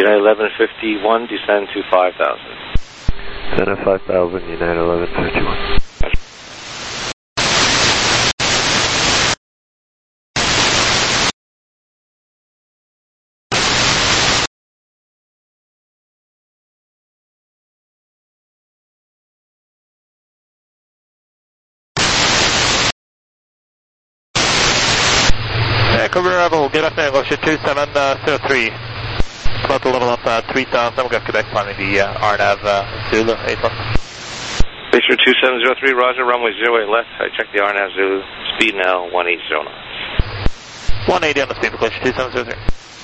United 1151, descend to 5,000. Descend to 5,000, United 1151. Vancouver Rebel, good afternoon, Glacier 2703. About to level up 3,000, we'll get Quebec climbing the RNAV Zulu 8 left. Glacier 2703, roger, runway 08 left. I checked the RNAV Zulu, speed now 180 knots. 180 on the speed for Glacier 2703.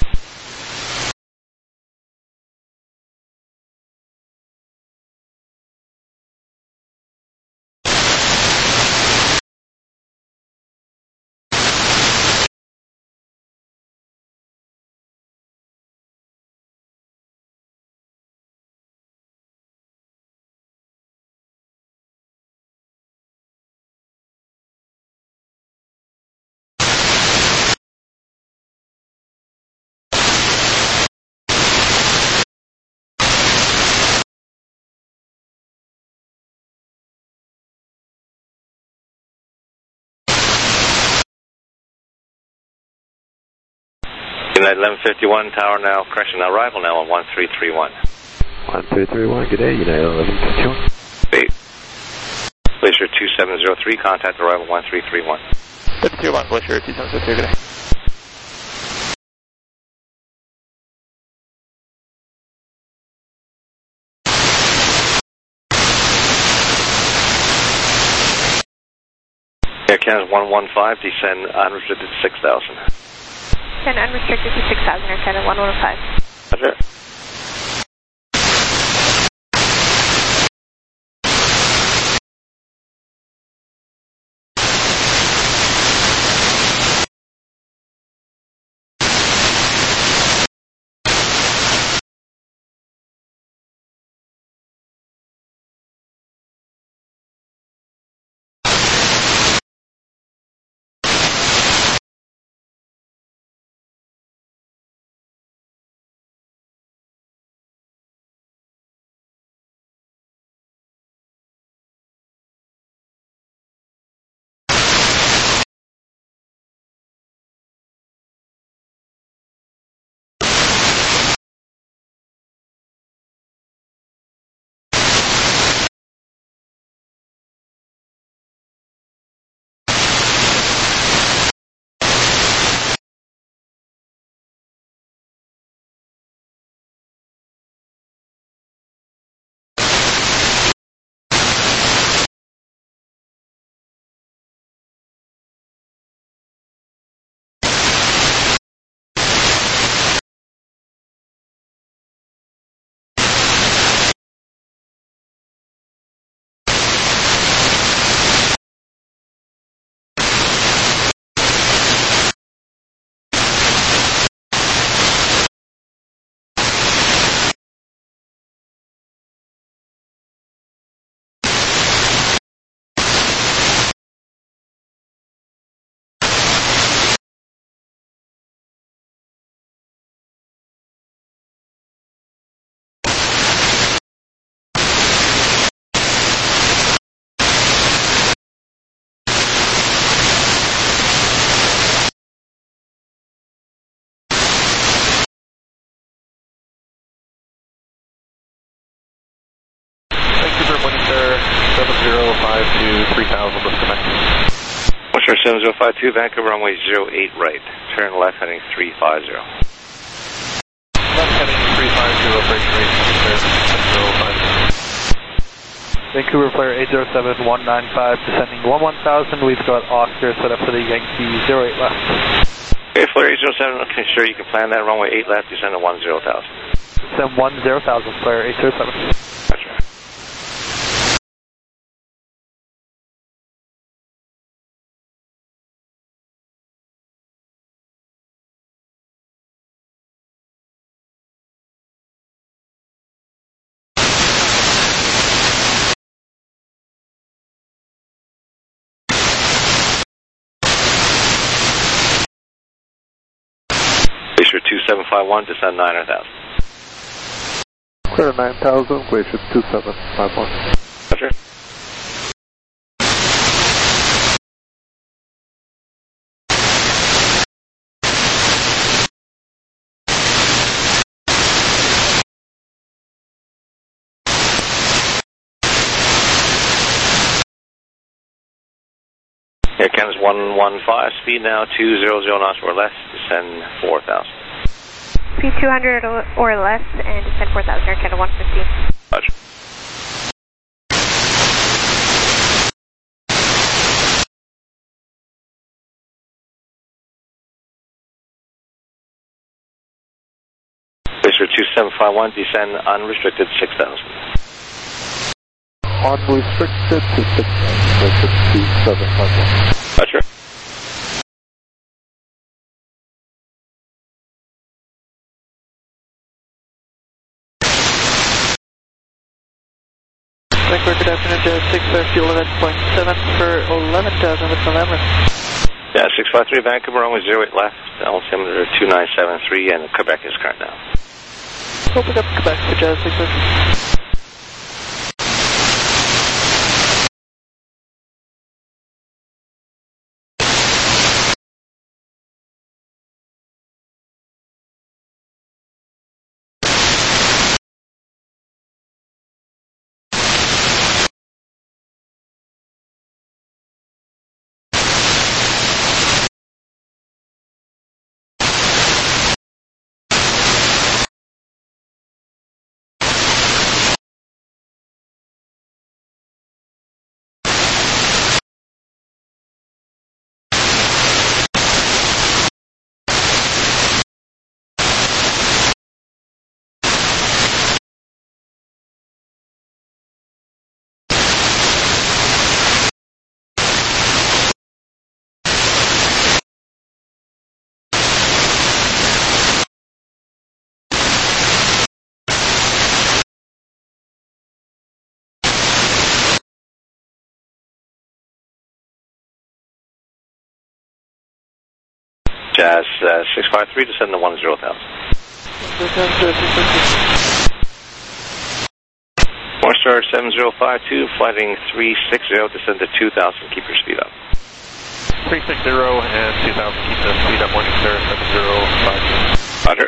United 1151, tower now, correction, arrival now on 1331. 1331, good day, United 1151. Glacier 2703, contact arrival 1331. 531, Glacier 2703, good day. Air Canada 115, descend unrestricted to 6,000. Descend unrestricted to 6,000, Air Canada 115. Roger. Vancouver, Windsor 7052, 3000, let's connect. Windsor 7052, Vancouver runway 08 right. Turn left heading 350. Left heading 350, operation rate 050. Vancouver Flyer 807195, descending 11000, we've got Oscar set up for the Yankee 08 left. Okay, Flyer 807, okay, sure you can plan that, runway 8 left, descend to 10,000. Descend 10,000, Flyer 807. That's right. Glacier 2751, descend 9,000. Clear 9000, Glacier 2751. Roger. Air Canada's 115, speed now 200 knots or less, descend 4,000. Speed 200 or less and descend 4,000, Air Canada 115. Roger. Glacier 2751, descend unrestricted 6,000. Unrestricted to 6,000, Glacier 2751. Roger. Vancouver, good afternoon, Jazz 650 11.7 for 11,000 with November. Yeah, 653 Vancouver, runway 08 left, altimeter 2973, and Quebec is current now. Open up Quebec for Jazz 650. Jazz 653, descend to 10,000. Morningstar 7052, flighting 360, descend to 2,000, keep your speed up. 360 and 2,000, keep the speed up, Morningstar 7052. Roger.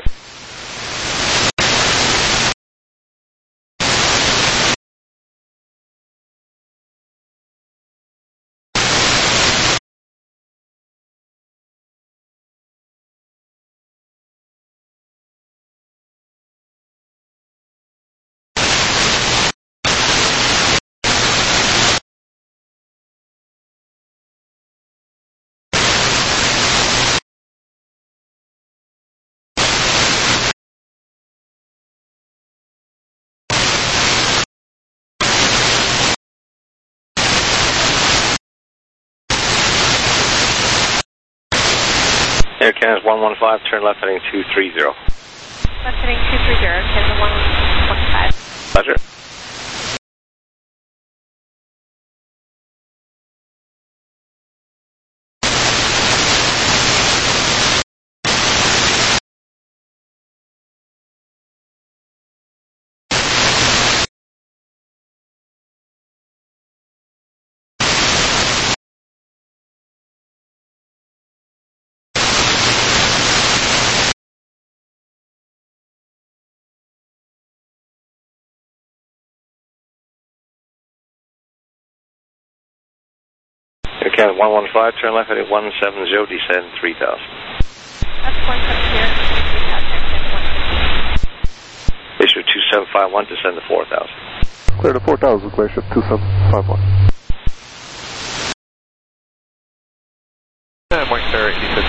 Air Canada's 115, turn left heading 230. Left heading 230, Air Canada 115. Roger. Air Canada 115, turn left heading 170, descend 3,000. That's 170, Air Canada 115. Glacier 2751, descend to 4,000. Clear to 4,000, Glacier 2751. Morningstar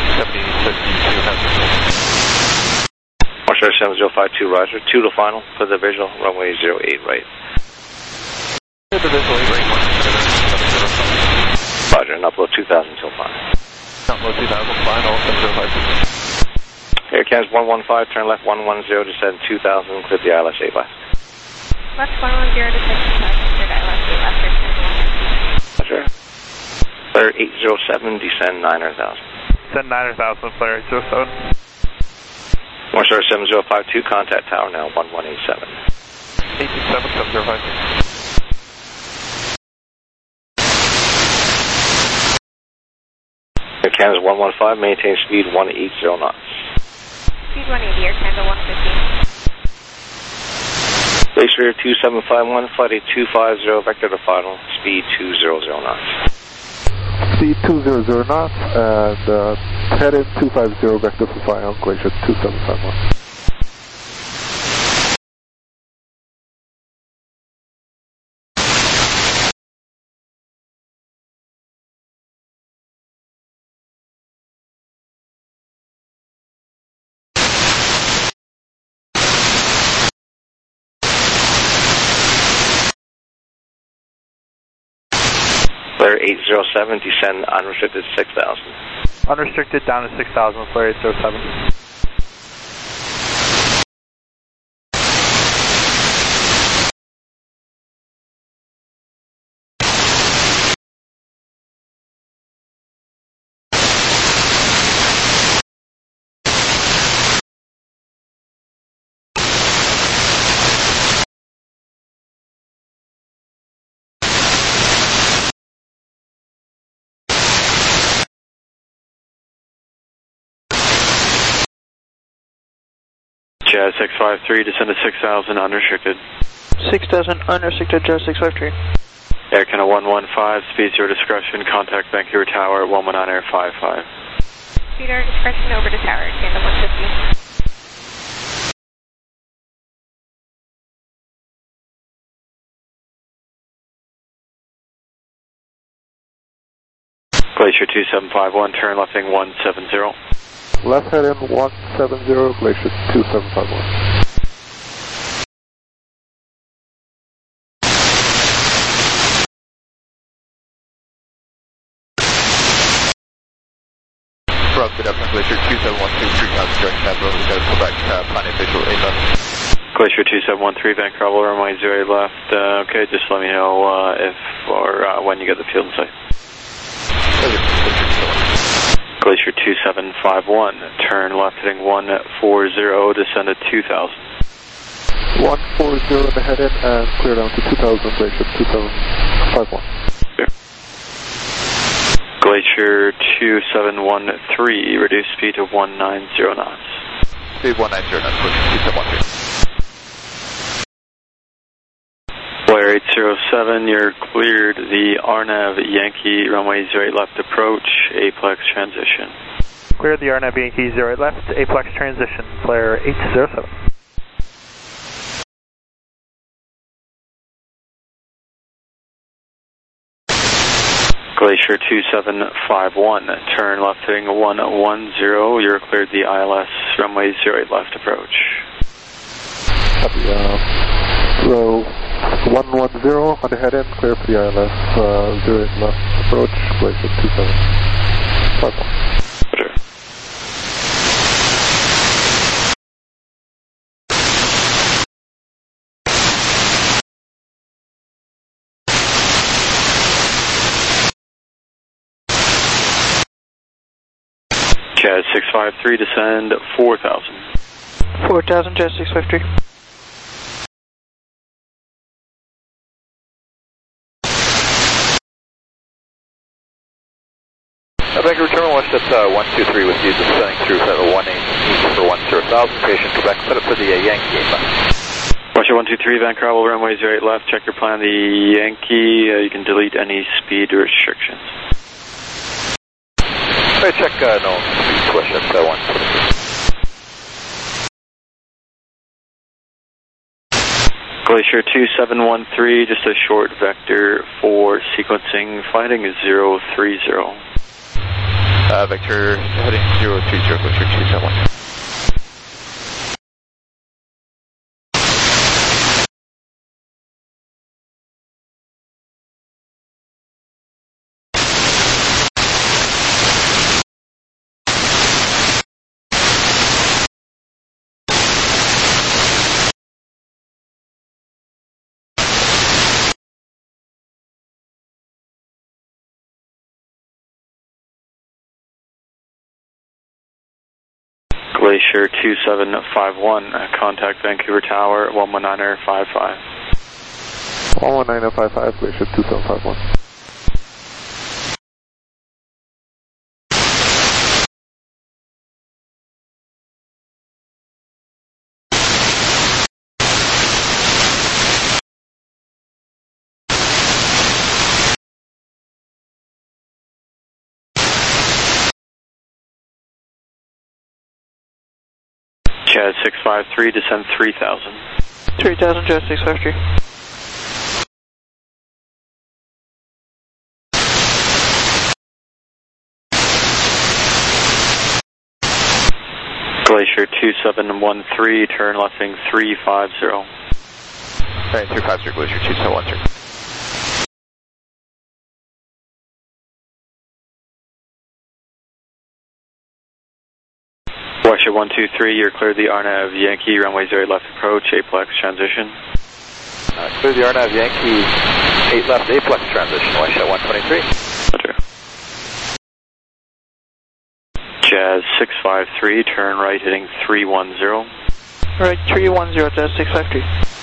8670, 52,000. Morningstar 7052, roger. 2 to final for the visual, runway 08 right. The visual 8 right, Morningstar 7052. Roger, and upload 2,000 till final. Upload 2,000, final 7052. Air Canada's 115, turn left 110, descend 2,000, clear the ILS 8 left. Left 110, descend 2,000, clear ILS 8 left, Air Canada 115. Roger. Clear 807, descend 9,000. Send 9,000, flare 807. Morningstar 7052, contact tower now 1187. 867-705. Kansas 115, maintain speed 180 knots. Speed 180, Air Canada 150. Glacier 2751, flight 8250, vector to final, speed 200 knots. Speed 200 knots and heading 250, vector for final, Glacier 2751. Flare 807, descend unrestricted 6000. Unrestricted down to 6,000, flare 807. Jazz 653, descend to 6,000, unrestricted. 6,000, unrestricted, Jazz 653. Air Canada 115, speed 0 discretion, contact Vancouver Tower, 119 Air 55. Speed our discretion over to tower, Air Canada 150. Glacier 2751, turn left heading 170. Left heading 170, Glacier 2751. Rob, good afternoon, Glacier 2713, 3000, joint capital, we got to go back to planning visual 8 left. Glacier 2713, Vancouver, runway 08 left. Okay, just let me know if or when you get the field in sight. Glacier 2751, turn left heading 140, descend to 2000. 140 in the head in and clear down to 2000, Glacier 2751. Clear. Glacier 2713, reduce speed to 190 knots. Speed 190 knots, Glacier 2713. Flare 807, you're cleared the RNAV Yankee runway 08 left approach, Aplex transition. Clear the RNAV Yankee 08 left, Aplex transition, flare 807. Glacier 2751, turn left heading 110, you're cleared the ILS runway 08 left approach. Copy, so 110 on the head end, clear for the ILS 08 left approach, Glacier 2751. Roger. Jazz 653, descend 4,000. 4,000, Jazz 653. Vancouver Terminal 1, that's 123 with you, descending through level 18 east for 10,000, patient Quebec, set up for the Yankee 8 left. Russia 123, Vancouver, runway 08 left, check your plan, the Yankee, you can delete any speed restrictions. Alright, check no speed switch at 123. Glacier 2713, just a short vector for sequencing, finding is 030. Vector heading 030, Glacier 271. Glacier 2751, contact Vancouver Tower 119.55. 119.55, Glacier 2751. Chad 653, descend 3000. 3000, Jazz 653. Glacier 2713, turn lefting 350. Right, 350, Glacier 2713. Glacier 123, you're clear the RNAV Yankee, runway 08 left approach, aplex transition. Clear the RNAV Yankee, 8 left, aplex transition, Glacier 123. Roger. Jazz 653, turn right heading 310. Right, 310, Jazz 653.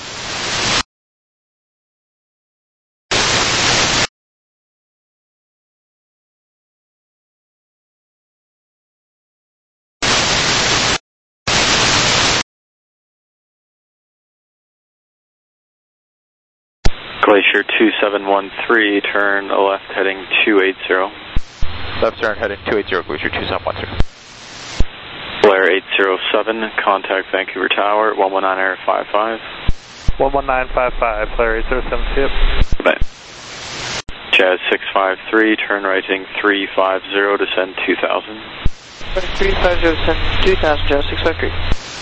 Glacier 2713, turn left heading 280. Left turn heading 280, Glacier 2713. Blair 807, contact Vancouver Tower 119.55. 119.55, Blair 807, see it. Goodbye. Jazz 653, turn right heading 350, descend 2000. Right, 350, descend 2000, Jazz 653.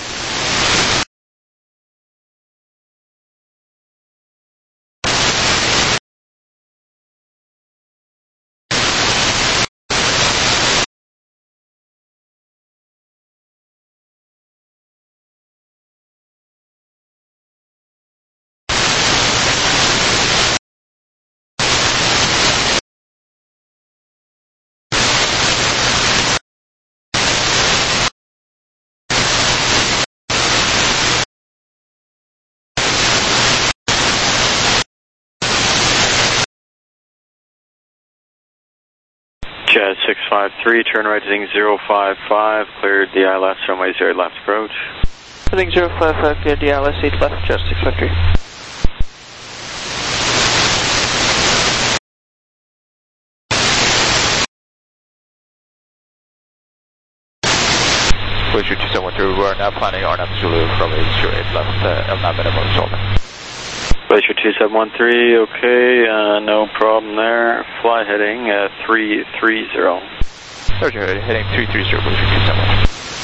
Jazz 653, turn right heading 055, cleared the ILS runway 08 left approach. Heading 055, cleared the ILS 8 left, Jazz 653. Glacier 2713, we are now planning RNAV Zulu from 08 left, LNAV minimum shoulder. Glacier 2713, okay, no problem there. Fly heading 330. Roger, heading 330, Glacier 2713.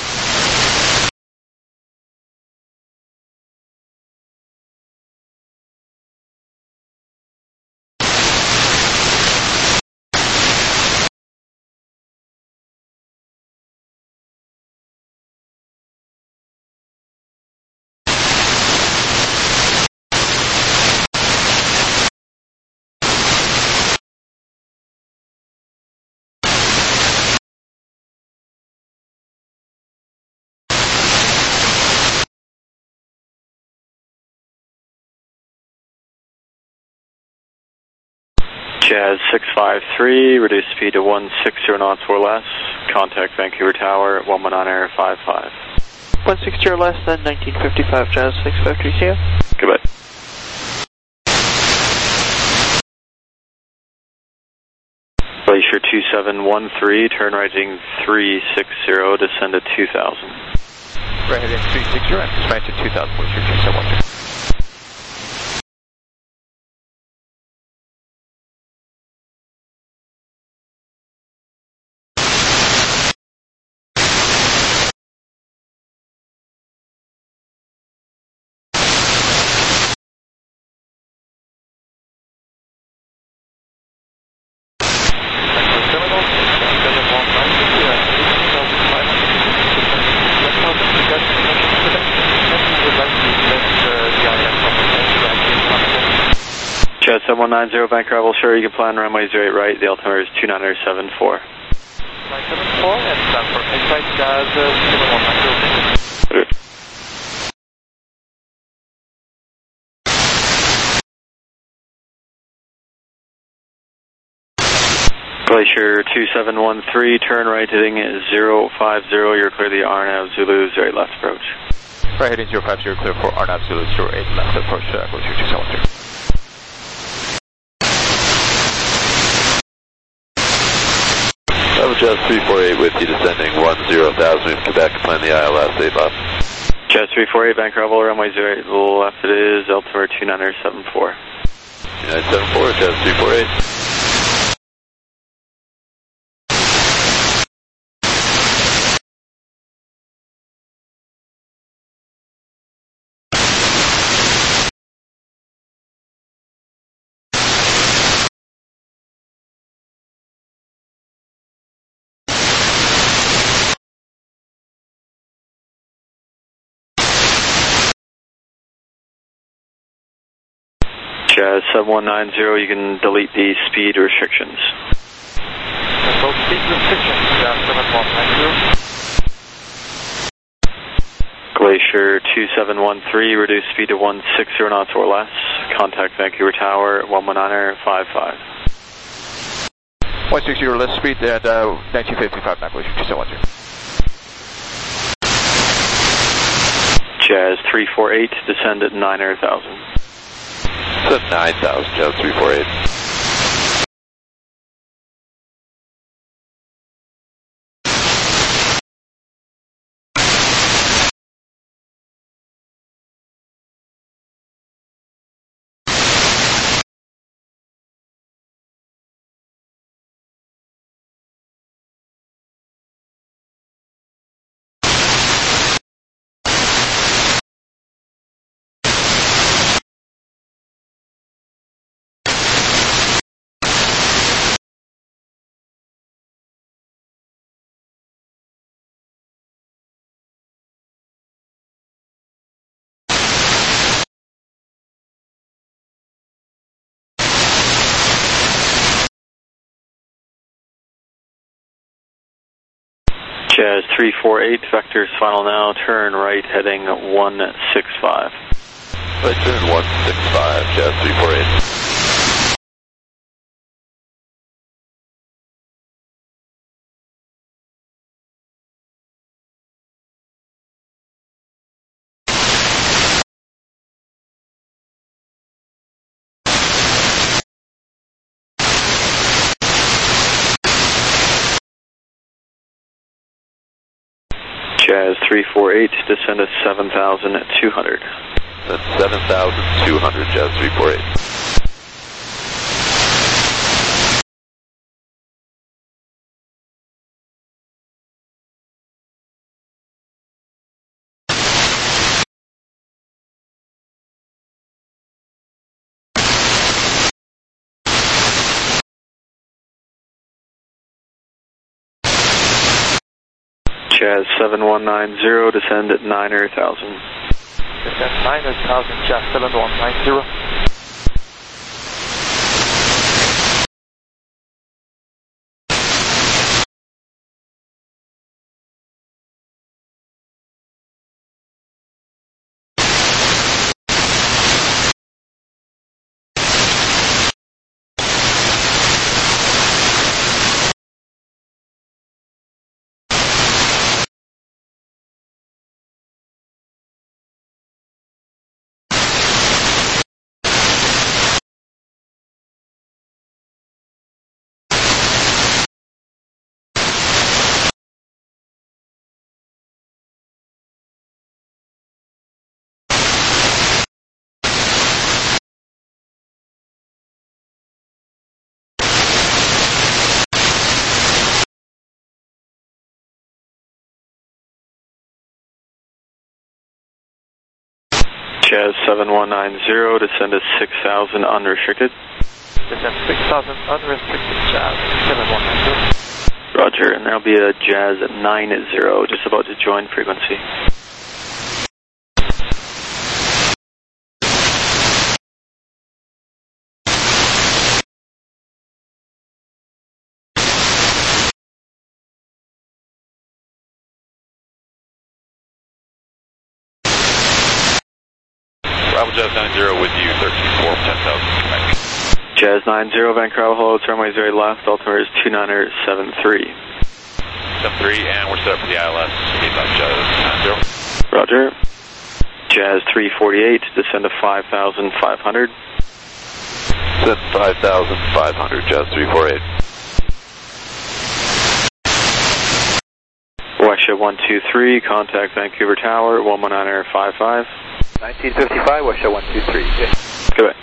Jazz 653, reduce speed to 160 knots or less. Contact Vancouver Tower at 119.55. 160 or less than 1955, Jazz 653, see ya. Goodbye. Glacier 2713, turn right heading 360, descend to 2000. Right heading 360, and descend to 2000, Glacier 2713. Jet 7190, Vancouver, sure you can plan runway 08 right, the altimeter is 2974. 974 and stand for inside Jazz 7190. Glacier 2713, turn right heading 050, you're clear the RNAV Zulu, 08 left approach. Right heading 050, clear for RNAV Zulu, 08 left approach, Glacier 2713. Jazz 348 with you descending 10,000 Quebec, plan the ILS 8 left. Jazz 348, bank level, runway 08 left it is, altimeter 2974. 2974, Jazz 348. Jazz 7190, you can delete the speed restrictions. Both speed restrictions, Jazz 7190. Glacier 2713, reduce speed to 160 knots or less. Contact Vancouver Tower 119.55. 160 or less speed and 1955 now, Glacier 2713. Jazz 348, descend at 9,000. It's at 9,000, Jazz 348. Jazz 348, vectors final now, turn right heading 165. Right turn 165, Jazz 348. Jazz 348, descend at 7,200. That's 7,200, Jazz 348. Jazz 7190, descend at 9,000. Descend 9,000, Jazz 7190. Jazz 7190, descend at 6,000 unrestricted. Descend 6,000 unrestricted, Jazz 7190. Roger, and there'll be a Jazz 90, just about to join frequency. Bravo Jazz 90 with you, 13-4, 10,000. Jazz 90, Vancouver, hello, it's runway 0 left, altimeter is 2973. 73, and we're set up for the ILS, 8 Jazz 90. Roger. Jazz 348, descend to 5,500. Descend 5,500, Jazz 348. Wesha 123, contact Vancouver Tower, 119.55. 1955, Wesha 123. Goodbye.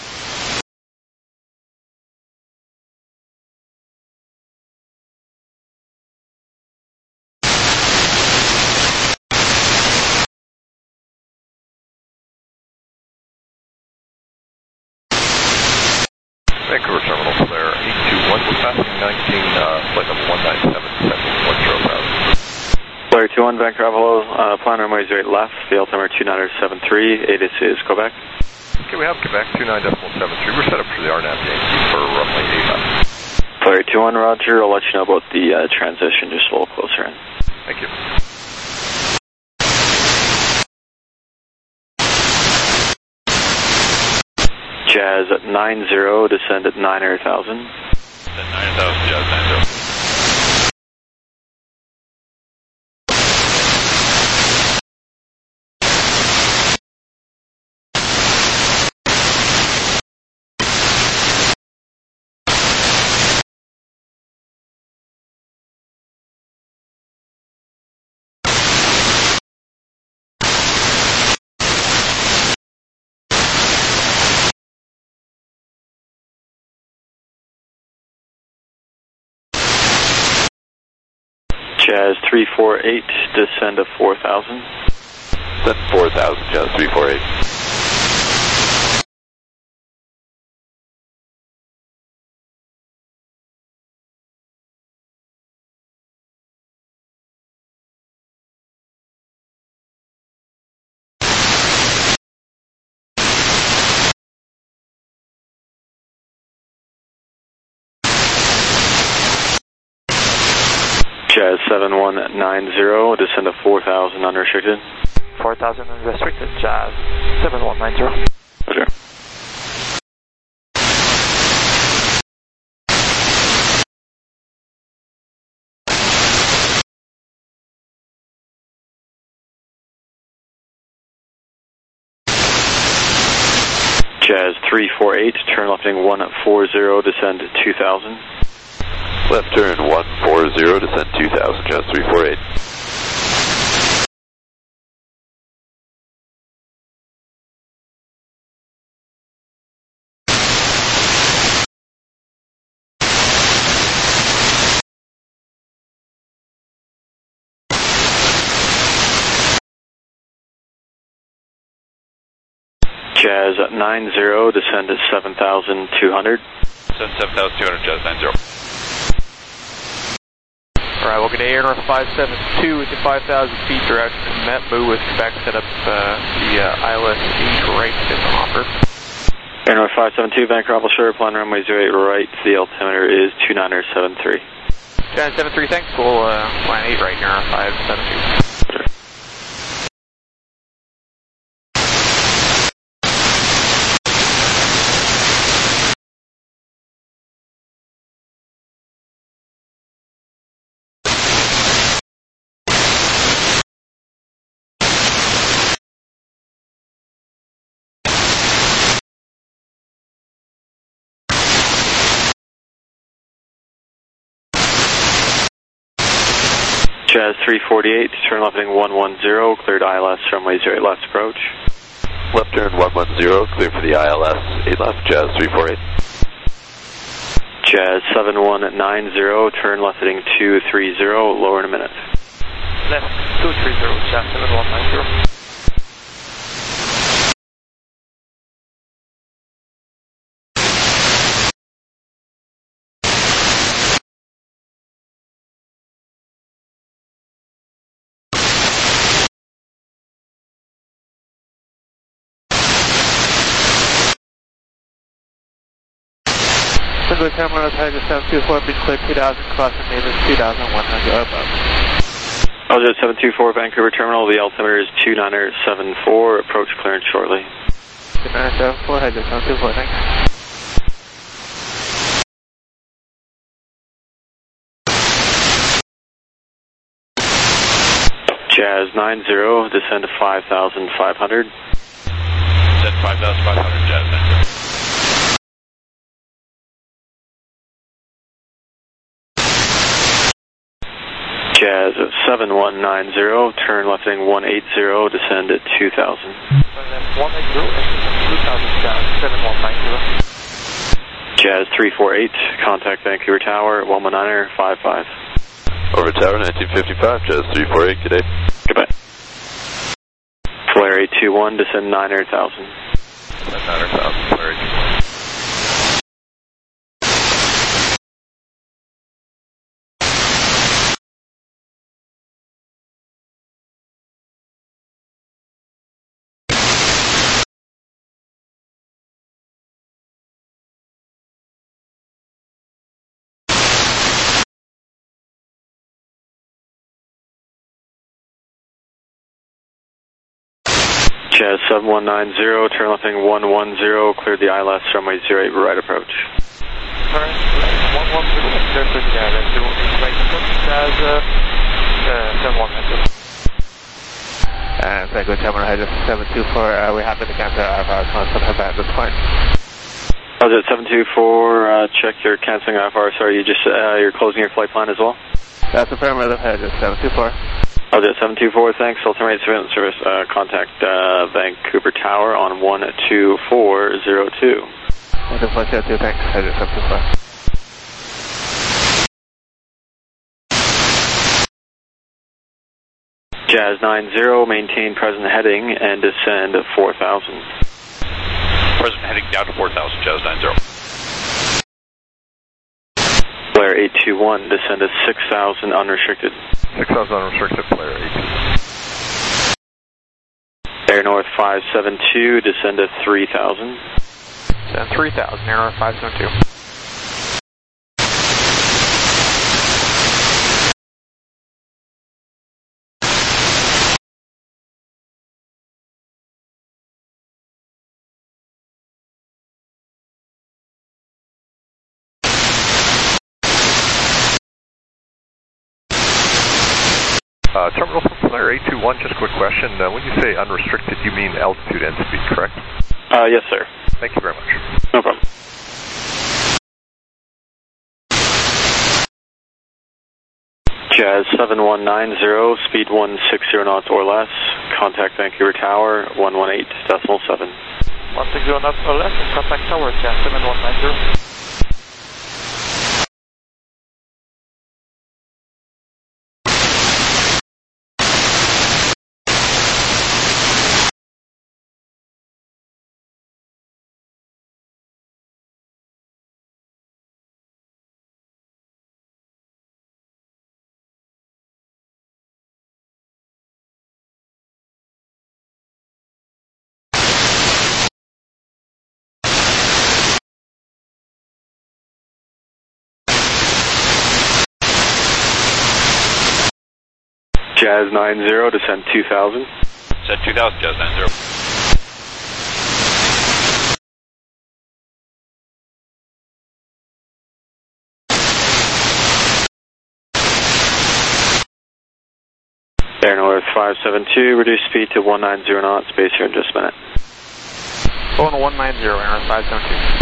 Vancouver Terminal Flare 821, we're passing 19, flight number 197, descending 10,000. Flare 21, Vancouver, hello, plan runway 08 left, the altimeter 2973, ATIS is Quebec. Okay, we have Quebec 29.73, we're set up for the RNAV Yankee for runway 8 left. Flare 21, Roger, I'll let you know about the transition just a little closer in. Thank you. Jazz at 90, descend at 9,000. Descend 9,000, Jazz 90. Jazz 348, descend to 4,000. Descend 4,000, Jazz 348. Jazz 7190, descend to 4,000 unrestricted. 4,000 unrestricted, Jazz 7190. Roger. Jazz 348, turn left heading 140, descend to 2,000. Left turn 140, descend 2,000, Jazz 348. Jazz 90, descend to 7,200. Descend 7,200, Jazz 90. Alright, well, good day, Air North 572 with the 5,000 feet direction to Metbu with Quebec, set up the ILS 8 right in the hopper. Air North 572, Vancouver, sure, plan runway 08 right, the altimeter is 2973. 2973, thanks, we'll plan 8 right here on 572. Jazz 348, turn left heading 110, cleared ILS, runway 08 left approach. Left turn 110, clear for the ILS, 8 left, Jazz 348. Jazz 7190, turn left heading 230, lower in a minute. Left 230, Jazz 7190. St. Louis Terminal, Tiger 724, please clear 2,000, crossing Mavis 2,100 above. Aljo 724, Vancouver Terminal, the altimeter is 2974, approach clearance shortly. 974, head to 724, thanks. Jazz 90, descend to 5,500. Descend 5,500, Jazz 90. Jazz 7190, turn left heading 180, descend at 2,000. 180, 2,000, Jazz 7190. Jazz 348, contact Vancouver Tower, 119er, 55. Over Tower 1955, Jazz 348, good day. Goodbye. Flare 821, descend 900,000. 900,000, Flare 821. Jazz 7190, turn left heading 110, cleared the ILS runway 08 right approach. Alright, 110, clear to the ILS, right approach, Jazz 7190. And thank you, Terminal head 724, we happen to cancel our constant at this point. How's it, 724, check your canceling IFR, sorry, you're closing your flight plan as well? That's affirmative, head 724. How's it, 724, thanks, ultimate surveillance service, contact Vancouver Tower on 12402. 12402, thanks, head 724. Jazz 90, maintain present heading and descend at 4,000. Present heading down to 4,000, Jazz 90. Flare 821, descend at 6,000 unrestricted. 6,000 unrestricted, Flare 821. Air North 572, descend at 3,000. Descend 3,000, Air North 572. Terminal from Flare 821, just a quick question. When you say unrestricted, you mean altitude and speed, correct? Yes, sir. Thank you very much. No problem. Jazz 7190, speed 160 knots or less, contact Vancouver Tower, 118.7. 160 knots or less, contact Tower, Jazz 7190. Jazz 90, descend 2,000. Descend 2,000, Jazz 90. Air North 572, reduce speed to 190 knots, base here in just a minute. Phone 190, Air North 572.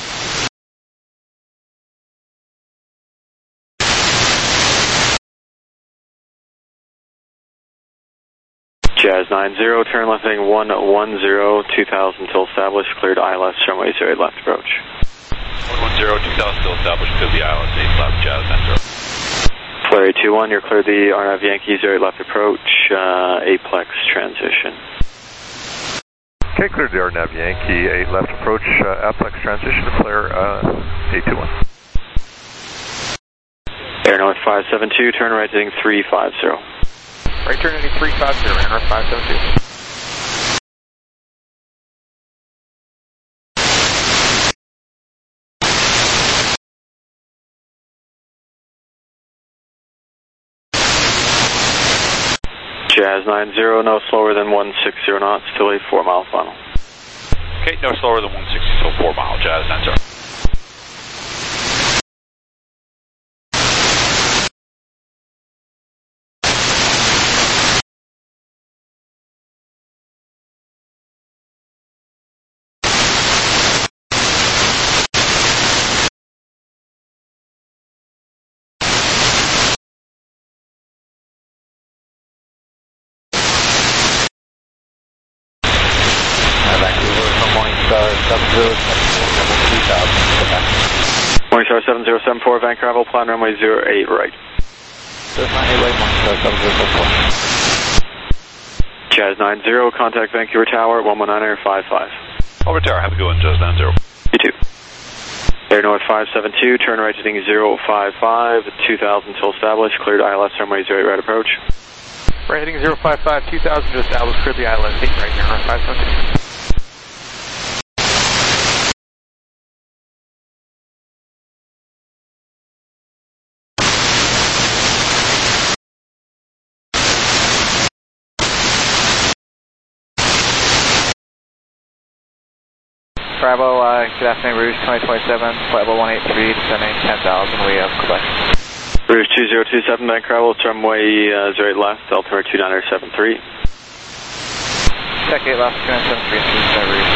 Jazz 90, turn left heading 110, 2,000 till established, cleared ILS runway 08 left approach. 110, 2,000 till established, cleared the ILS 8 left, Jazz 90. Flare 821, you're cleared the RNAV Yankee 08 left approach, aplex transition. Okay, cleared the RNAV Yankee 8 left approach, aplex transition to Flare 821. Air North 572, turn right heading 350. Right turn heading 350, Air North 572. Jazz 90, no slower than 160 knots till a 4-mile final. Okay, no slower than 160 till 4 mile, Jazz 90. Morningstar 7074, Van Travel, plan runway 08 right. 98 right, Morningstar 7074. Jazz 90, contact Vancouver Tower, 119.55. Over Tower, have a good one, Jazz 90. You too. Air North 572, turn right heading 055, 2000 till established, cleared ILS runway 08 right approach. Right heading 055, 2000 to establish, cleared the ILS 8 right here on 572. Bravo, good afternoon, Rouge 2027, flight level 183, descending 10,000, we have Quebec. Rouge 2027, Van Travel, runway 08 left, altimeter 2973. Check 8 left, 2973, Rouge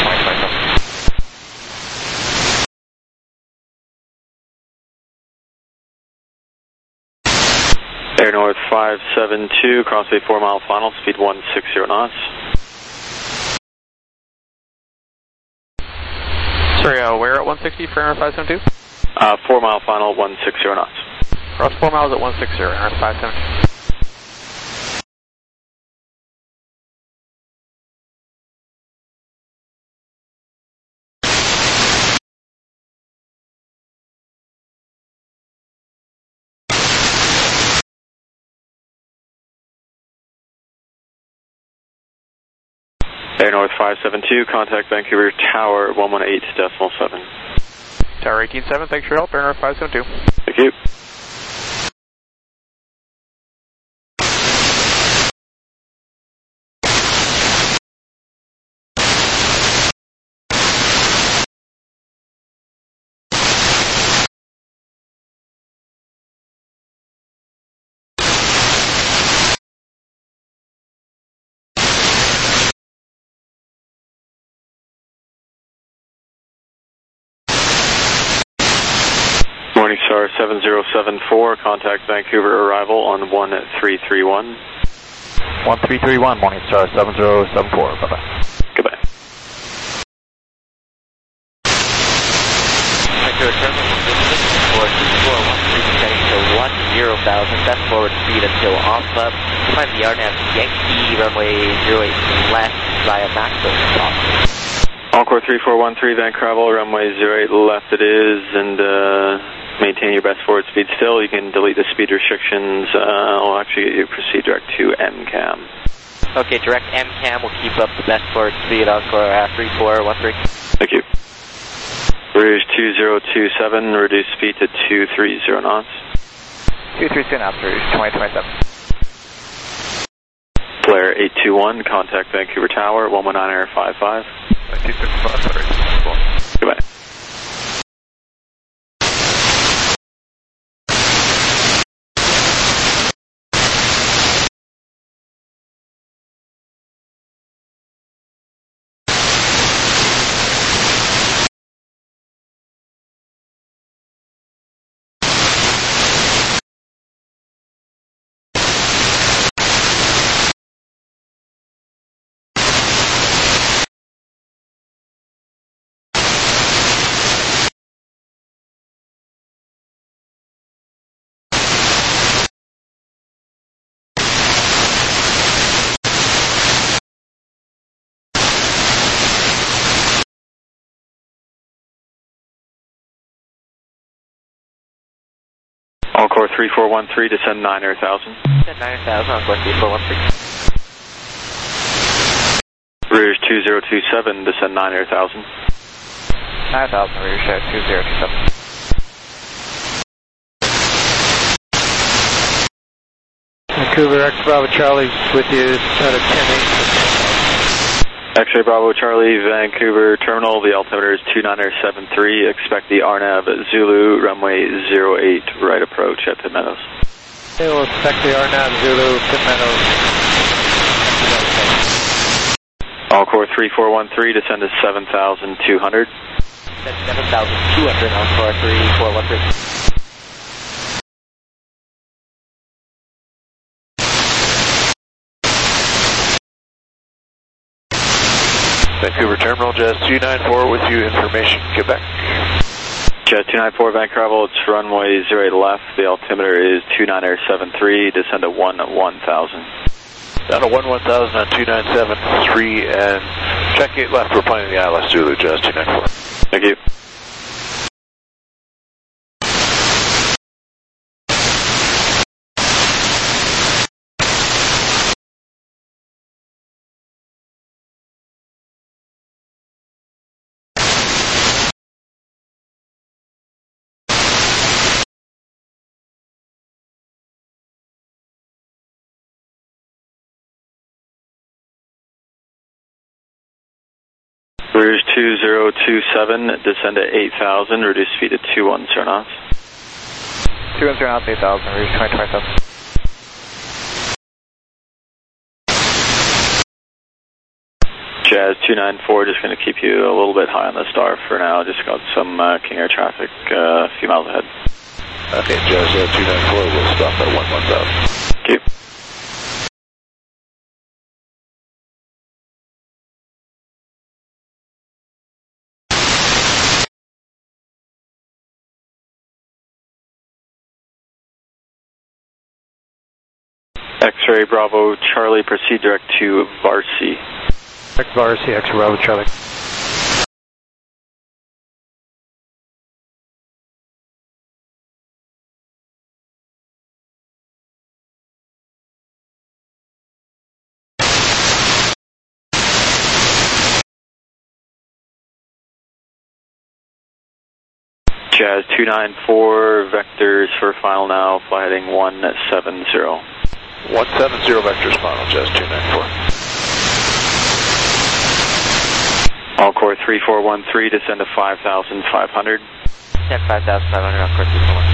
2027. Air North 572, crossway 4 mile final, speed 160 knots. Sorry, where at 160 for Air 572? 4 mile final, 160 knots. Cross 4 miles at 160, Air 572. Air North 572, contact Vancouver Tower 118.7. Tower 187, thanks for your help, Air North 572. Thank you. Morningstar 7074, contact Vancouver arrival on 1331. 1331, Morningstar 7074, bye-bye. Goodbye. Vancouver Terminal, for 2413, setting to 10,000, best forward speed until off up. Climb the RNAV Yankee, runway 08 left via Maxwell stop. Encore 3413, Van Travel, runway 08 left it is, and maintain your best forward speed still. You can delete the speed restrictions. I'll actually get you proceed direct to MCAM. Okay, direct MCAM will keep up the best forward speed. Encore 3413. Thank you. Rouge 2027, reduce speed to 230 knots. 232 knots, Rouge 2027. Flare 821, contact Vancouver Tower 119.55. 265, sorry. Goodbye. Encore 3413, descend 9,000. Descend 9,000, Encore 3413. Rouge 2027, descend 9,000. 9,000, Rouge 2027. Vancouver X Bravo Charlie with you at a 10-8. X-ray Bravo Charlie, Vancouver Terminal, the altimeter is 2973. Expect the RNAV Zulu, runway 08, right approach at Pitt Meadows. Okay, we'll expect the RNAV Zulu, Pitt Meadows. All core 3413, descend to 7,200. That's 7,200 on core 3413. Vancouver Terminal, Jazz 294 with you, information, Quebec. Jazz 294, Vancouver, it's runway 08 left, the altimeter is 2973, descend to 11000. Down to 11000 on 2973, and check 8 left, we're planning the ILS Zulu, Jazz 294. Thank you. Rouge 2027, descend to 8,000, reduce speed to 21 knots. 21 knots, 8,000, Rouge 2027. Jazz 294, just going to keep you a little bit high on the star for now, just got some King Air traffic a few miles ahead. Okay, Jazz 294, we'll stop at 11000. Thank you. X-ray Bravo Charlie, proceed direct to Varsy. Varsy, X-ray Bravo Charlie. Jazz 294, vectors for final now, fly heading 170. 170 vectors final, Jazz 294. All core 3413, descend to 5,500. Descend 5,500 on core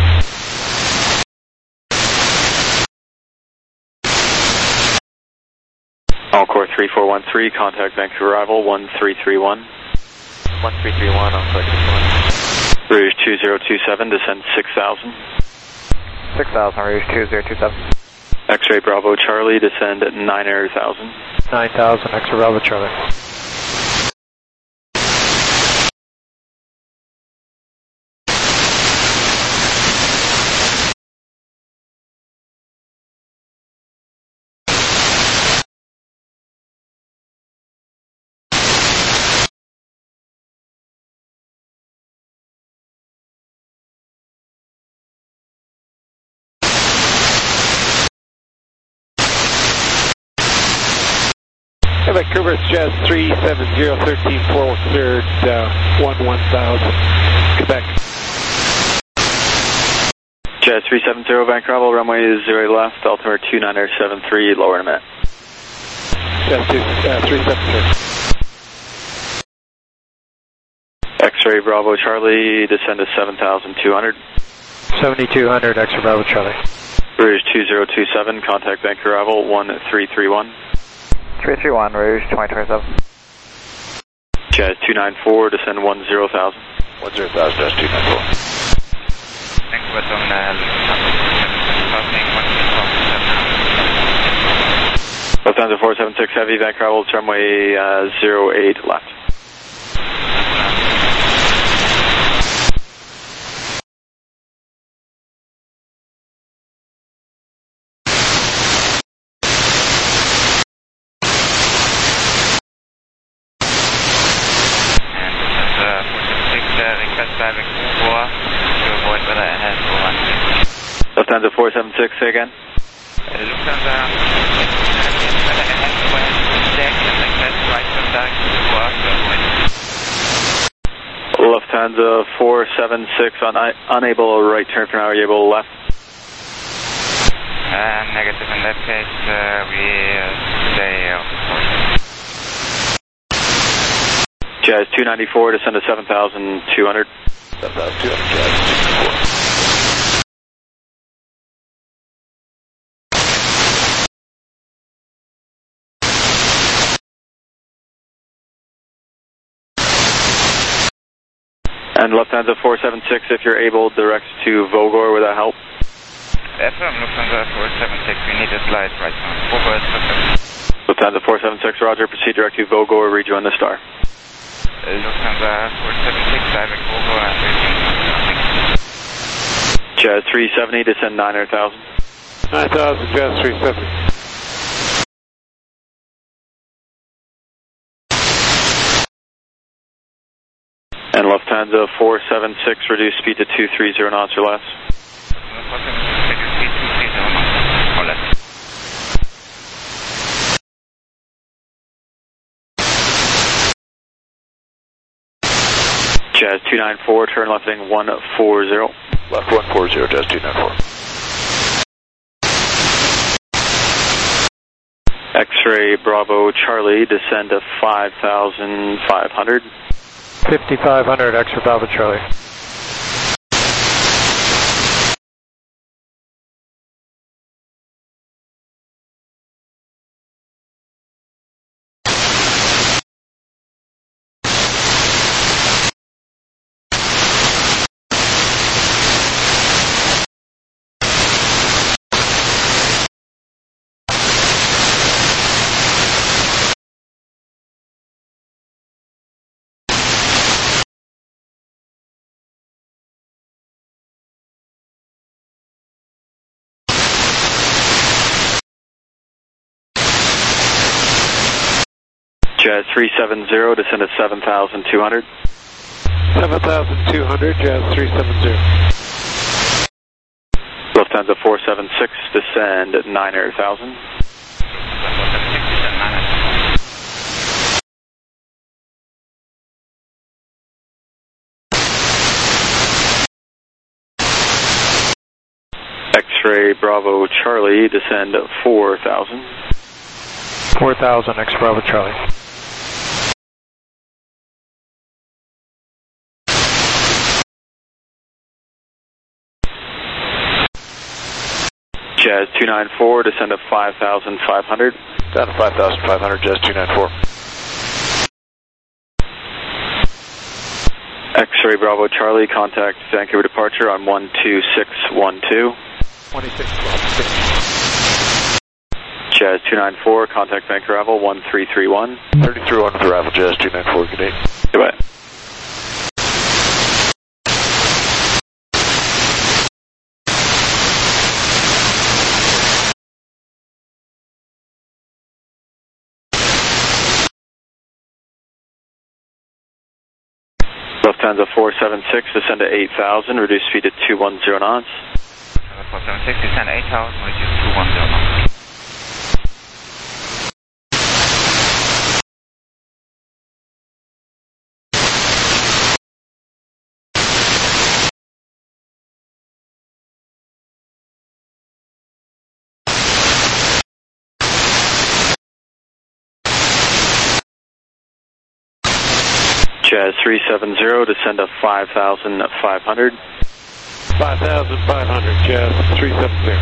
3413. All core 3413, contact Vancouver arrival 1331. 1331 on core 3413. Rouge 2027, descend 6,000. 6,000, Rouge 2027. X-ray Bravo Charlie, descend 9,000. 9,000, X-ray Bravo Charlie. Vancouver, it's Jazz 370, 13 forward cleared, 1000, Quebec. Jazz 370, Vancouver, runway 08 left, altimeter 2973, lower in a minute. Jazz 370. X-ray Bravo Charlie, descend to 7,200. 7,200, X-ray Bravo Charlie. Rouge 2027, contact Vancouver arrival 1331. 331, Rouge 2027. Jazz 294, descend 10,000. 10,000, Jazz 294. Lufthansa 476 Heavy, Vancouver, runway 08 left. Lufthansa 476, say again. Lufthansa 476 unable right turn for now. Are you able left? Negative in that case, we stay. Jazz 294, descend to 7,200. 7,200, Jazz 294. And Lufthansa 476, if you're able, direct to Vogor, would that help? FM, Lufthansa 476, we need a slide right now. Vogor is perfect. Lufthansa 476, roger, proceed direct to Vogor, rejoin the star. Lufthansa 476, direct Vogor, and Jazz 370, descend 9,000. 9,000, Jazz 370. And Lufthansa 476, reduce speed to 230 knots or less. Jazz 294, turn left heading 140. Left 140, Jazz 294. X-ray Bravo Charlie, descend to 5,500. 5,500, X-ray Bravo Charlie. Jazz 370, descend to 7,200. 7,200, Jazz 370. Lufthansa 476, descend at 9,000. X-ray Bravo Charlie, descend 4,000. 4,000, X Bravo Charlie. Jazz 294, descend to 5,500. Down to 5,500, Jazz 294. X-ray Bravo Charlie, contact Vancouver departure on 12612. 2612. Jazz 294, contact Vancouver arrival 1331. 33-1 with arrival, Jazz 294, good day. Goodbye. Lufthansa 476, descend to 8,000, reduce speed to 210 knots. 476, descend 8,000, reduce 210 knots. Jazz 370, descend to 5,500. 5,500, Jazz 370.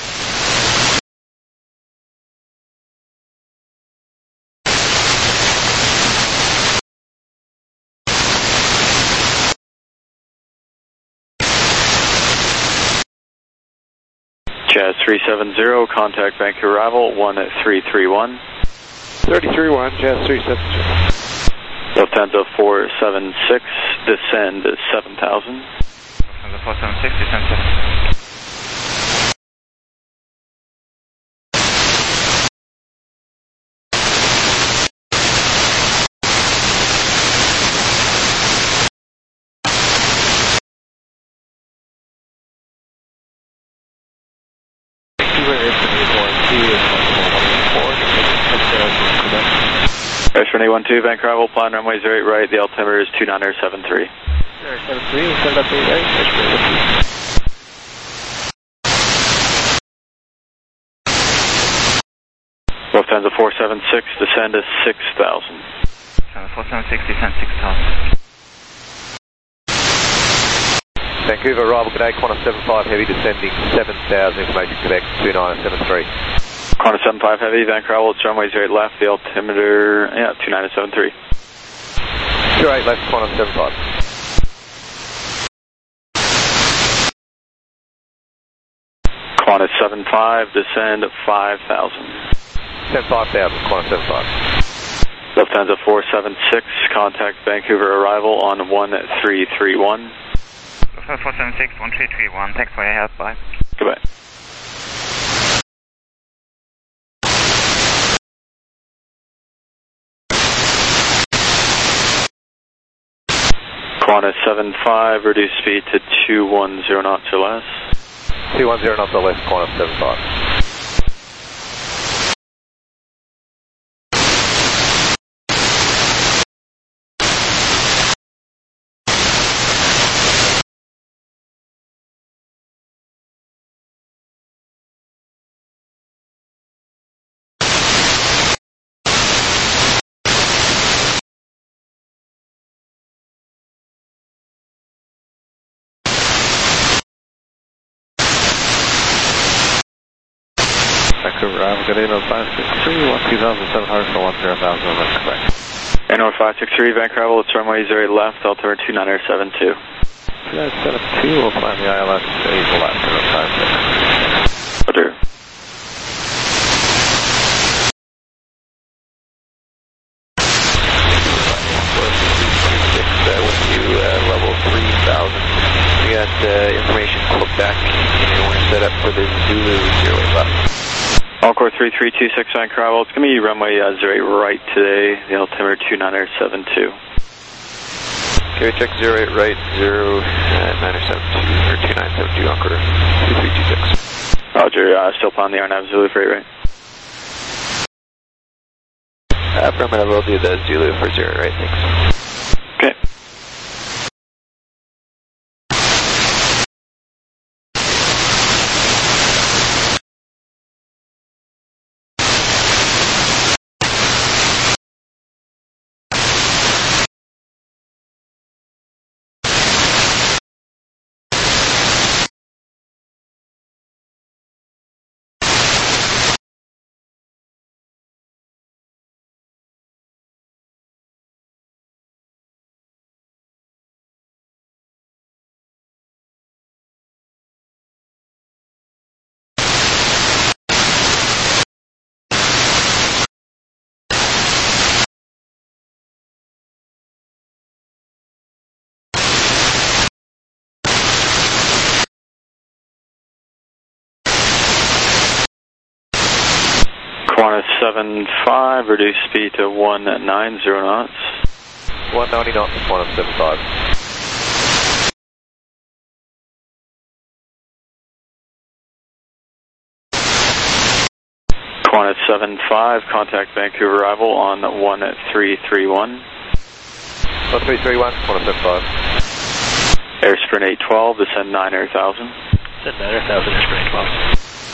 Jazz 370, contact Vancouver arrival 1331. 33-1, Jazz 370. Lufthansa 476, descend 7,000. Lufthansa 476, descend 7,000. Restaurant 812, Vancouver arrival, plan runway 08 right, the altimeter is 29073. 73, send up 8 right, Lufthansa 476, descend to 6,000. 4760, descend 6000. Vancouver, arrival Quebec, Qantas 75 Heavy, descending 7000, information Quebec 2973. Qantas 75 Heavy, Vancouver, it's runway 08 left, the altimeter, 2973. 28 left, Qantas 75. Qantas 75, descend 5,000. Descend 5,000, Qantas 75. Lufthansa 476, contact Vancouver arrival on 1331. Lufthansa 476, 1331, thanks for your help, bye. Goodbye. Qantas 75, reduce speed to 210 knots or less. 210 knots or less, Qantas 75. Vancouver, I'm good Air 563, 12700 for 10,000 over Quebec. Air 563, Vancouver, it's runway 08 left, altimeter 2972. 2972, we'll climb the ILS 8 left, 056. Roger. With you, level 3000. We got information Quebec, and we're set up for the Zulu 08 left. Encore 3326 Vancouver, it's going to be runway 08 right today, the altimeter 2972. Okay, check 08 right, 0972, or 2972, Encore 3326. Roger, still on the RNAV Zulu freight right? Affirmative, we'll do the Zulu for 08 right, thanks. Okay. Qantas 75, reduce speed to 190 knots. 190 knots, Qantas 75. Qantas 75, contact Vancouver arrival on 1331. 1331, Qantas 75. Airsprint 812, descend 9,000. Descend 9,000, Airsprint 812.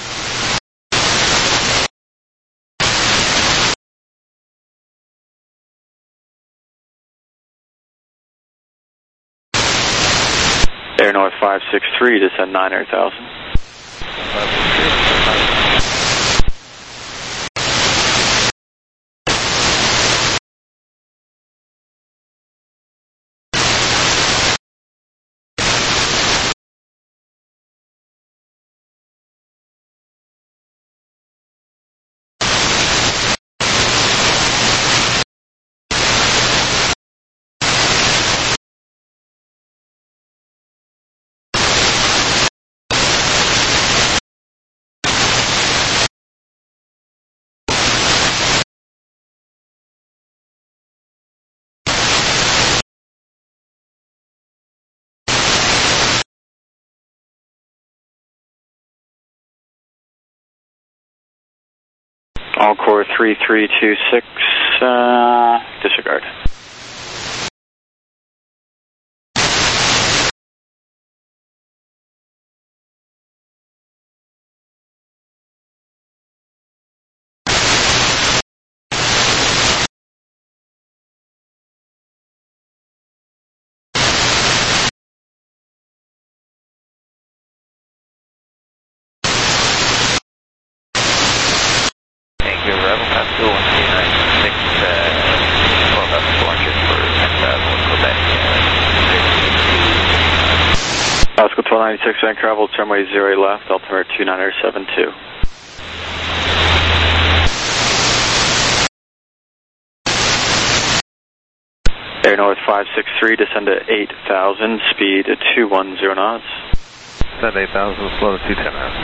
Air North 563, descend 9,000. Encore 3326, disregard. Pascal 139, 12,400 for 10,000 Quebec. Pascal 1296, van travel, runway 08 left, altimeter 2972. Air North 563, descend to 8,000, speed 210 knots. Descend 8,000, slow to 210 knots,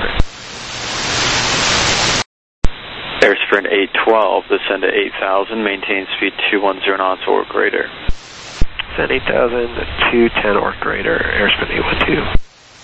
563. Air Sprint 812, descend to 8,000, maintain speed 210 knots or greater. Descend 8,000, 210 or greater, Air Sprint 812.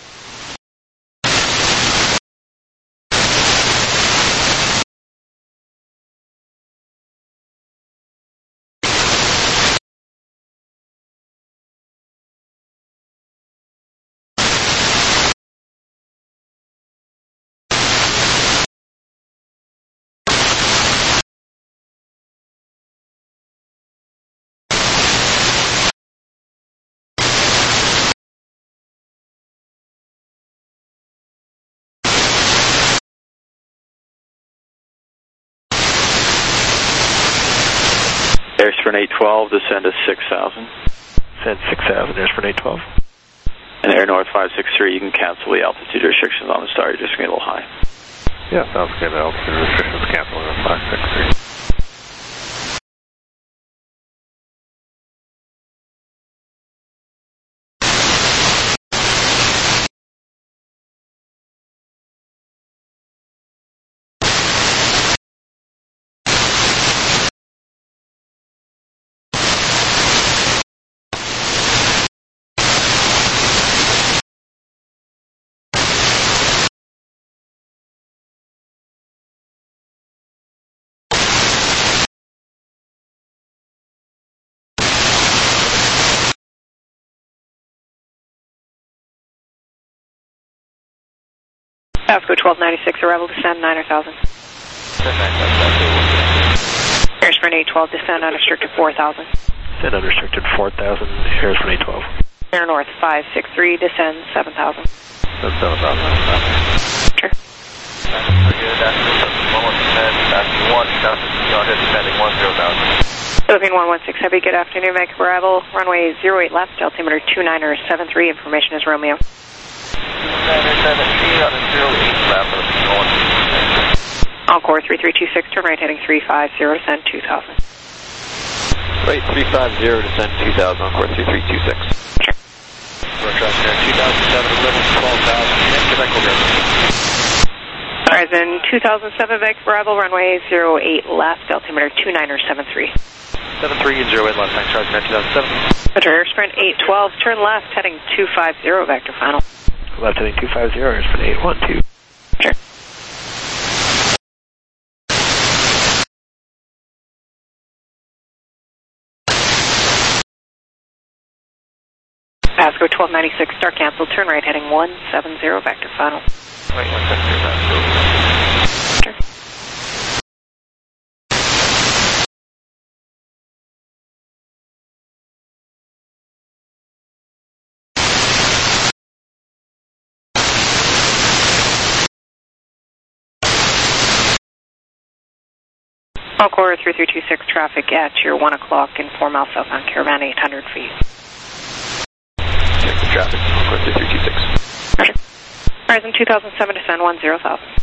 Air Sprint 812, descend to 6,000. Descend 6,000, Air Sprint 812. And Air North 563, you can cancel the altitude restrictions on the star, you're just going to get a little high. Yeah, sounds good. Altitude restrictions canceling on 563. Pasco 1296, arrival descend 9,000. Air Sprint 812, descend unrestricted 4,000. Descend unrestricted 4,000, Air Sprint 812. Air North 563, descend 7,000. Descend 7,000. Sure. Very good. Asking 1, descending 10,000. Philippine 116, heavy, good afternoon, Vancouver arrival, runway 08 left, altimeter 2973, information is Romeo. 17 on a 08 left, Encore 3326, turn right heading 350, descend 2,000. Right, 350, descend 2,000, Encore 3326. Sure. Roger, 2007, level 12,000, Quebec will go. Horizon 2007, Vancouver arrival, runway 08 left, altimeter 2973. 73 and 08 left, thanks, Roger, 2007. Roger, Air Sprint 812, turn left, heading 250, vector final. Left heading 250, Air Sprint 812. Sure. Pasco 1296, start canceled, turn right heading 170, vector final. Wait, 170, Pasco. Sure. Encore 3326, traffic at your 1 o'clock in 4 miles southbound Caravan, 800 feet. Check the traffic, Encore 3326. Roger. Horizon 2007, descend 10,000.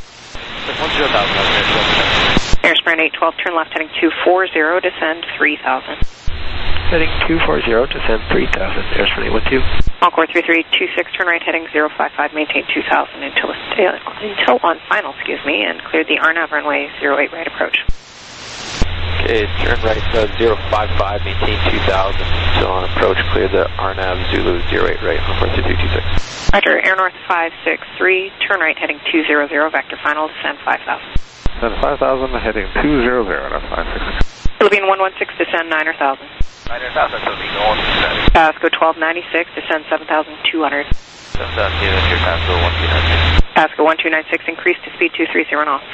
10,000, Air Sprint 812, turn left heading 240, descend 3,000. Heading 240, descend 3,000, Air Sprint 812. Encore 3326, turn right heading 055, maintain 2,000 until on final, and cleared the RNAV runway 08 right approach. Okay, turn right 055, maintain 2,000, so on approach, clear the RNAV Zulu 08 right, Encore 3326. Roger, Air North 563, turn right heading 200, vector final, descend 5,000. Descend 5,000, heading 200, that's 566. Philippine 116, descend 9,000. 9,000, Philippine 116. Pasco 1296, descend 7,200. 7,200, here, Pasco 1296. Pasco 1296, increase to speed 230 knots.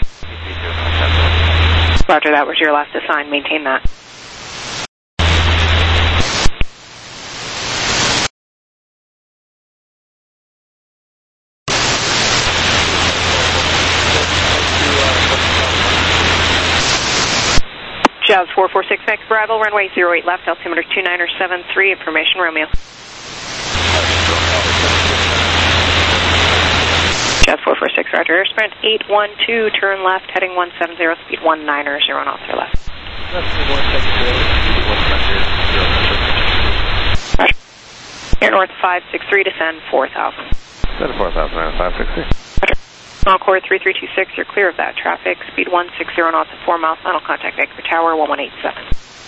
Roger, that was your last assign, maintain that. Jazz 446, next arrival, runway 08 left, altimeter 2973, information Romeo. Jazz 446, roger, air sprint 812, turn left, heading 170, speed 190 knots or less. Roger. Air north 563, descend 4,000. Descend 4,000, 563. Roger. Encore 3326, you're clear of that traffic, speed 160 knots at 4 miles, final contact Vancouver Tower 1187.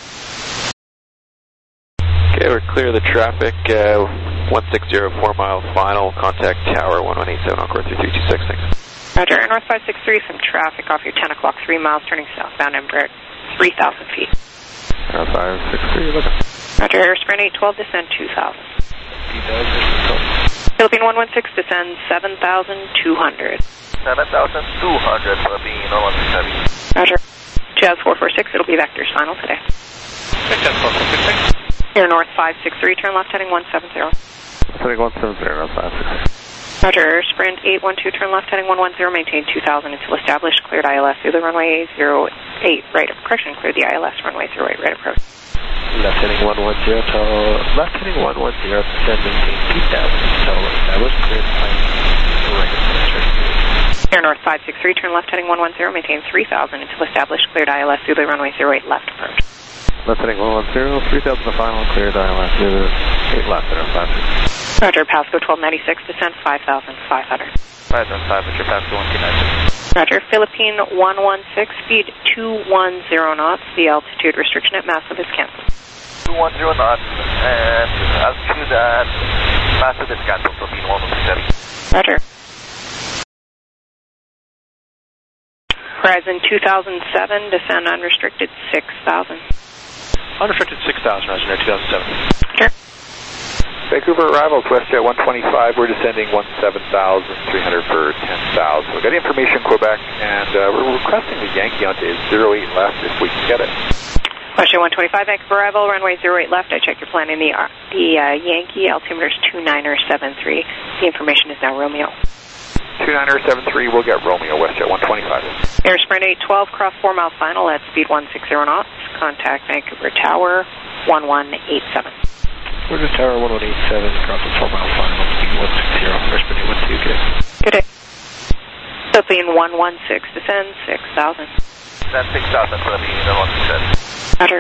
Okay, we're clear of the traffic, 160, 4 miles, final contact Tower 1187, Encore 3326, thanks. Roger, air north 563, some traffic off your 10 o'clock, 3 miles, turning southbound Embraer, 3,000 feet. 563, looking. Roger, air sprint 812, descend 2,000. Philippine 116, descend 7,200. 7,200, Philippine 116. Roger. Jazz 446, it'll be vectors final today. Jazz 446. Air north 563, turn left heading 170. Heading 170, 563. Roger, air sprint 812, turn left heading 110, maintain 2,000 until established, cleared ILS through the runway 08, right of correction, cleared the ILS runway 08, right approach. Left heading 110 to left heading 110, descend maintain 2,000 until established, cleared right approach. Air north 563, turn left heading 110, maintain 3,000 until established, cleared ILS through the runway 08, left approach. Left heading 110, 3,000 to final, cleared ILS through the 8 left at 563. Roger, Pasco 1296, descend 5,500. 5,500, Pasco 1296. Roger, Philippine 116, speed 210 knots. The altitude restriction at Massive is canceled. 210 knots, and altitude at Massive is canceled, Philippine 116. Roger. Horizon 2007, descend unrestricted 6,000. Unrestricted 6,000, Roger, 2007. Sure. Vancouver arrivals, WestJet 125, we're descending 17,300 for 10,000. We've got information Quebec, and we're requesting the Yankee onto 08 left if we can get it. Question 125, Vancouver arrival, runway 08 left. I checked your plan in the Yankee, altimeter is 2973. The information is now Romeo. 2973, we'll get Romeo, WestJet 125. Air sprint 812, cross 4 miles final at speed 160 knots. Contact Vancouver Tower 1187. We're just Tower 1187, crossing 4 miles final, speed 160, airspeed 812, good. Good day. Philippine 116, descend 6,000. Descend 6,000, Philippine 116. Roger.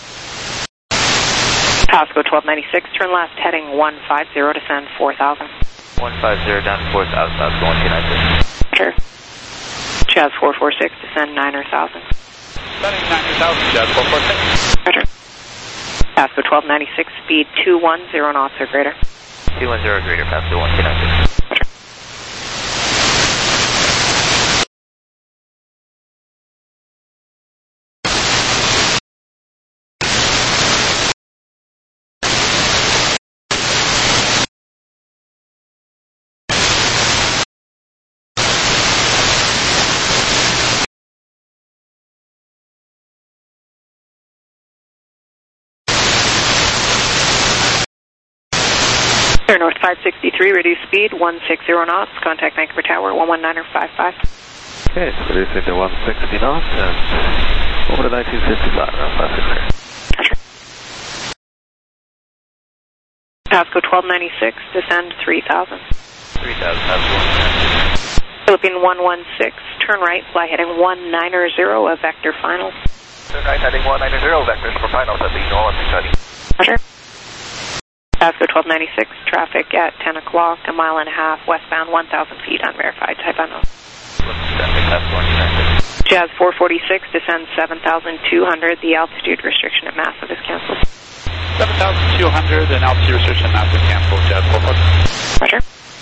Pasco 1296, turn left, heading 150, descend 4,000. 150 down 4,000, Pasco 1296. Roger. Jazz 446, descend 9,000. Descending 9,000, Jazz 446. Roger. Pasco 1296, speed 210 knots or greater. 210 or greater, Pasco 1296. Roger. Air north 563, reduce speed 160 knots. Contact Vancouver Tower 11955. Okay, so reducing to 160 knots and over to 1955, around 563. Pasco 1296, descend 3,000. 3,000, Pasco 1296. Philippine 116, turn right, fly heading 190, a vector final. Turn right, heading 190, vectors for final, Philippine 116. Roger. Pasco 1296, traffic at 10 o'clock, a mile and a half, westbound 1,000 feet, unverified, type unknown. Jazz 446, descend 7,200, the altitude restriction at Massive is canceled. 7,200 and altitude restriction at Massive canceled, Jazz 446. Roger.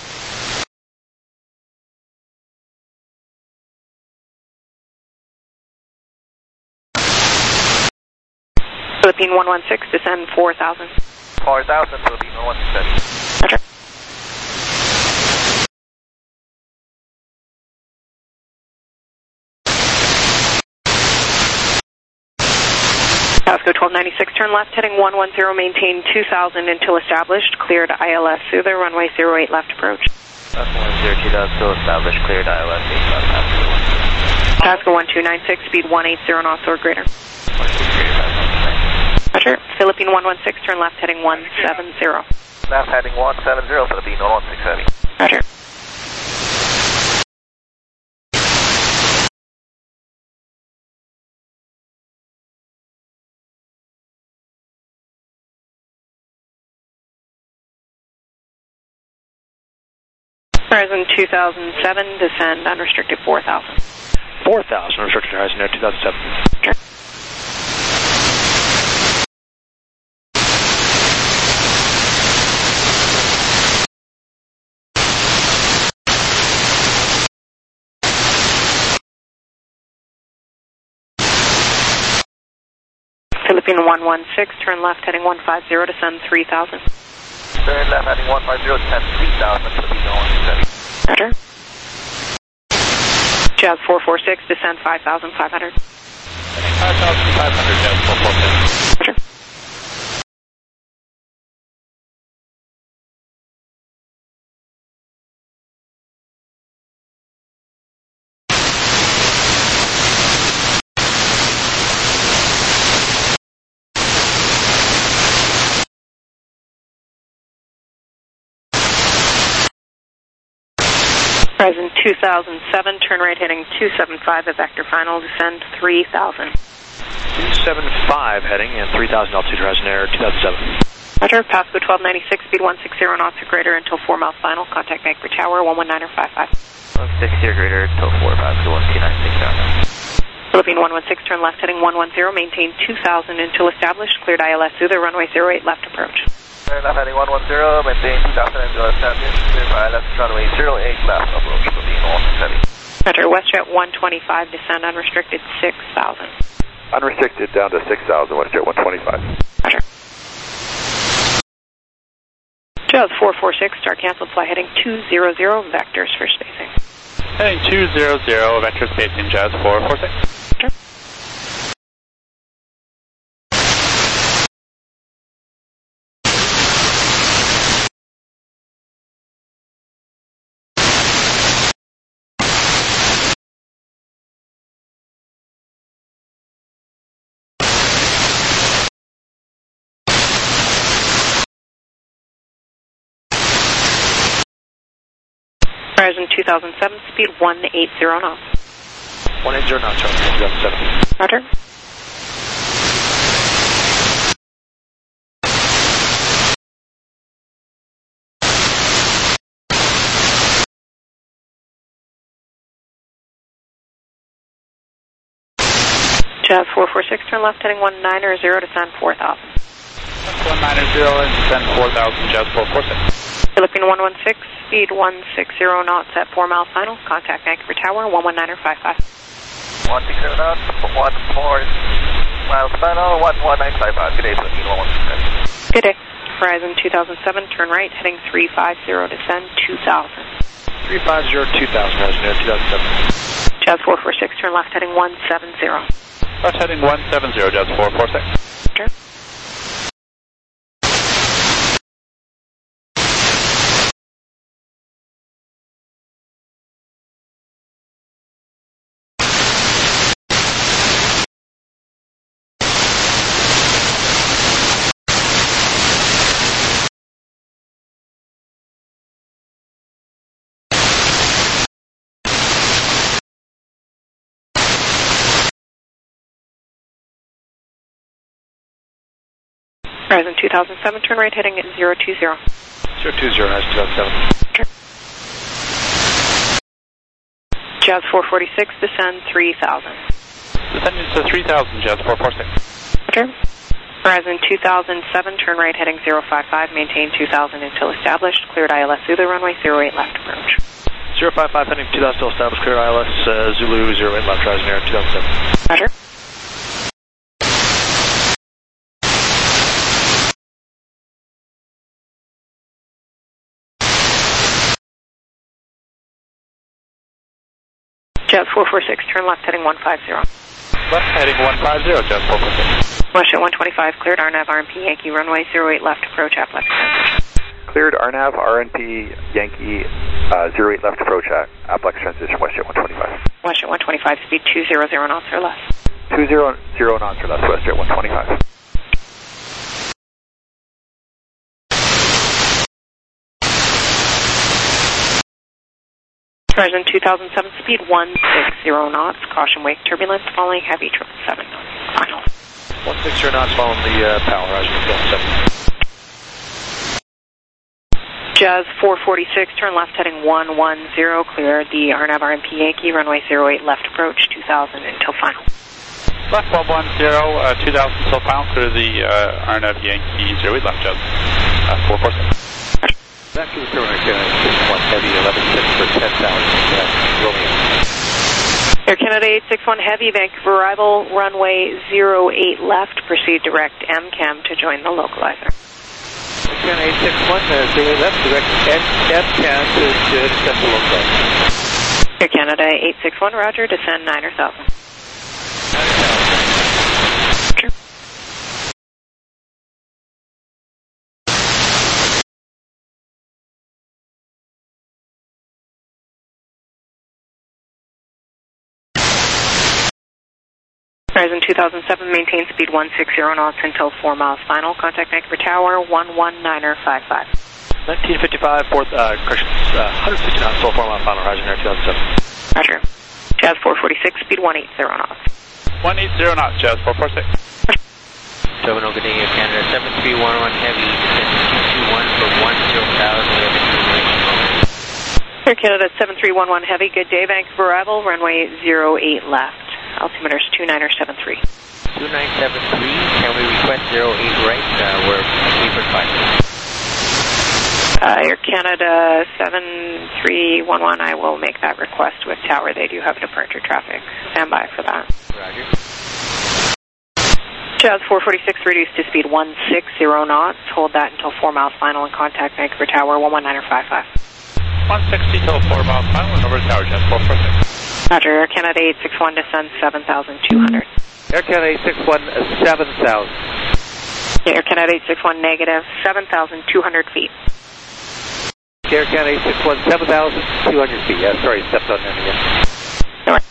Philippine 116, descend 4,000. 4,000, Philippine 116. Roger. Pasco 1296, turn left, heading 110, maintain 2,000 until established, cleared ILS through the runway 08 left approach. Pasco 102, still established, cleared ILS 8 left, Pasco 1296, speed 180 knots or greater. 160 Roger. Philippine 116, turn left heading 170. Left heading 170, Philippine 116 heavy. Roger. Horizon 2007, descend unrestricted 4,000. 4,000, unrestricted horizon air 2007. Okay. Philippine 116, turn left heading 150, descend 3,000. Turn left heading 150, descend 3,000, Philippine 116 heavy. Roger. Jazz 446, descend 5,500. 5,500, Jazz 446. Roger. Horizon 2007, turn right heading 275 at vector final, descend 3,000. 275 heading and 3,000 altitude horizon air 2007. Roger, Pasco 1296, speed 160 knots or greater until 4 miles final, contact Vancouver Tower 119 or 55. 160 or greater until 4 Pasco 1296 down. Philippine 116, turn left heading 110, maintain 2,000 until established, cleared ILS through the runway 08 left approach. Turn left heading 110, maintain 2,000 until established, cleared ILS runway 08 left approach, Philippine 116 heavy. Roger, WestJet 125, descend unrestricted 6,000. Unrestricted down to 6,000, WestJet 125. Roger. Jazz 446, start canceled, fly heading 200, vectors for spacing. Heading 200, vector spacing, Jazz 446. Roger. Horizon 2007, speed 180 knots. 180 knots, 2007. Roger. Jazz 446, turn left heading 190, descend 4,000. 190 and descend 4,000, Jazz 446. Philippine 116, speed 160 knots at 4 miles final, contact Vancouver Tower 119 or 55. 160 knots, 14 miles final, 11955. Good day, Philippine 116. Good day. Horizon 2007, turn right, heading 350, descend 2,000. 350, 2,000, horizon air 2007. Jazz 446, turn left, heading 170. Left heading 170, Jazz 446. Roger. Horizon 2007, turn right heading at 020. 020, horizon 2007. Sure. Jazz 446, descend 3,000. Descending to 3,000, Jazz 446. Roger. Horizon 2007, turn right heading 055, maintain 2,000 until established, cleared ILS through the runway 08 left approach. 055 heading 2,000 still established, cleared ILS Zulu 08 left horizon air 2007. Roger. Jazz 446, turn left heading 150. Left heading 150, Jazz 446. WestJet 125, cleared RNAV RNP Yankee runway 08 left approach, Aplex transition. Cleared RNAV RNP Yankee 08 left approach at Aplex transition, WestJet 125. WestJet 125, speed 200 knots or less. 200 knots or less, WestJet 125. Horizon 2007, speed 160 knots. Caution wake turbulence following heavy 777 knots. Final. 160 knots following the power. Horizon 7. Jazz 446, turn left heading 110, clear the RNAV RMP Yankee, runway 08 left approach 2000 until final. Left 110, 2000 until final, clear the RNAV Yankee 08 left Jazz 446. Back to the terminal, 61 Heavy, 11-6 for 10,000, Romeo. Air Canada 861 Heavy, Vancouver arrival, runway 08 left, proceed direct MCAM to join the localizer. Air Canada 861, 08 left, direct MCAM to descend the localizer. Air Canada 861, roger, descend 9 or 1000. 9,000. Horizon 2007, maintain speed 160 knots until 4 miles final. Contact Vancouver Tower, 119er 55. 1955, 150 knots, till 4 mile final, Horizon Air 2007. Roger. Jazz 446, speed 180 knots. 180 knots, Jazz 446. Terminal good day, Air Canada 7311 Heavy, descend 221 for 10,000, Air Canada 7311 Heavy, good day, Vancouver arrival, runway 08 left. Altimeter is 2973. 2973, can we request 08 right? We're Cleveland 5. Air Canada 7311, I will make that request with Tower. They do have departure traffic. Stand by for that. Roger. Jazz 446 reduced to speed 160 knots. Hold that until 4 miles final and contact Vancouver Tower 119er 55. 160 till 4 miles final, and over to Tower, Jazz 446. Roger, Air Canada 861, descend 7,200. Air Canada 861, 7,000. Air Canada 861, negative 7,200 feet. Air Canada 861, 7,200 feet. Yeah, sorry, stepped on that again. No worries.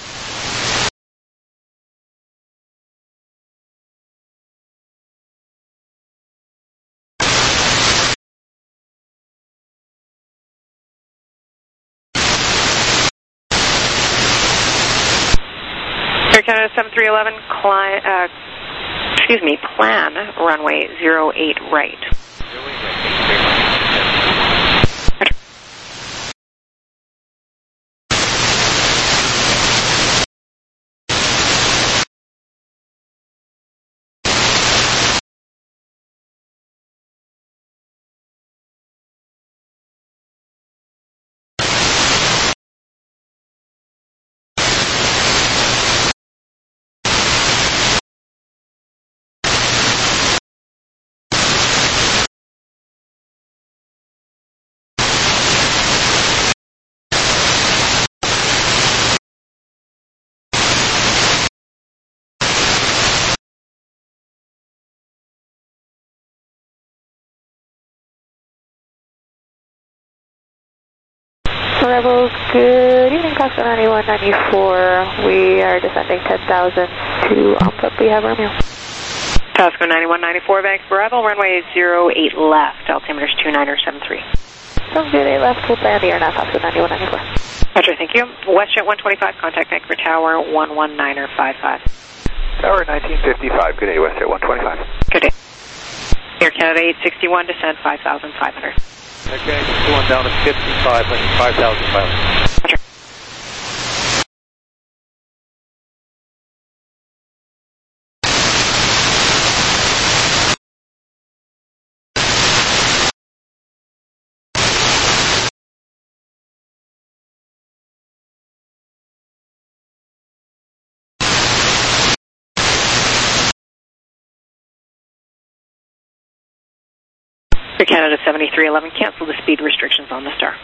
Air Canada 7311, plan runway 08 right. Rebels, good evening, Costco 9194. We are descending 10,000 to Umpup. We have Romeo. Costco 9194, Vancouver arrival, runway 08 left. Altimeter is 2973. Sounds good, 8 left. We'll land the RNAV Costco 9194. Roger, thank you. WestJet 125, contact Vancouver Tower 119er 55. Tower 1955, good day, WestJet 125. Good day. Air Canada 861, descend 5,500. Okay, 61 down to 55, 5,500. Roger. Air Canada 7311, cancel the speed restrictions on the Star.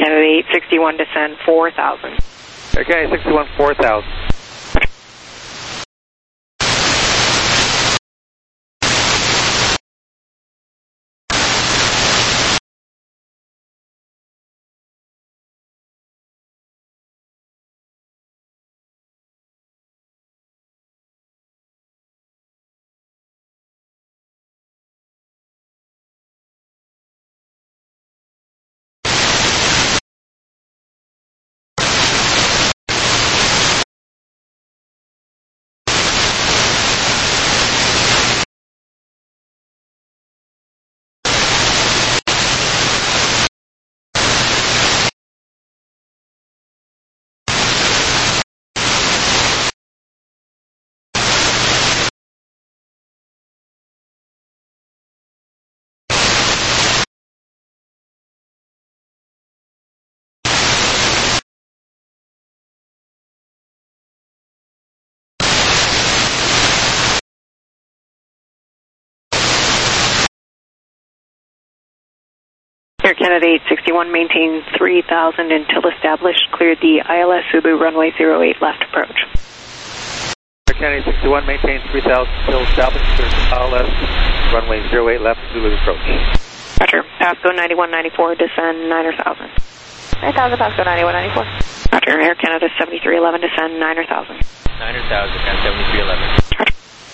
Canada 861, descend 4,000. Air Canada 861, 4,000. Air Canada 861, maintain 3,000 until established. Cleared the ILS Zulu runway 08 left approach. Air Canada 861, maintain 3,000 until established. Cleared the ILS runway 08 left Zulu approach. Roger. Pasco 9194, descend 9 or 1,000. 9,000, Pasco 9194. Roger. Air Canada 7311, descend 9 or 1,000. 9 or 1,000, and 7311. Roger.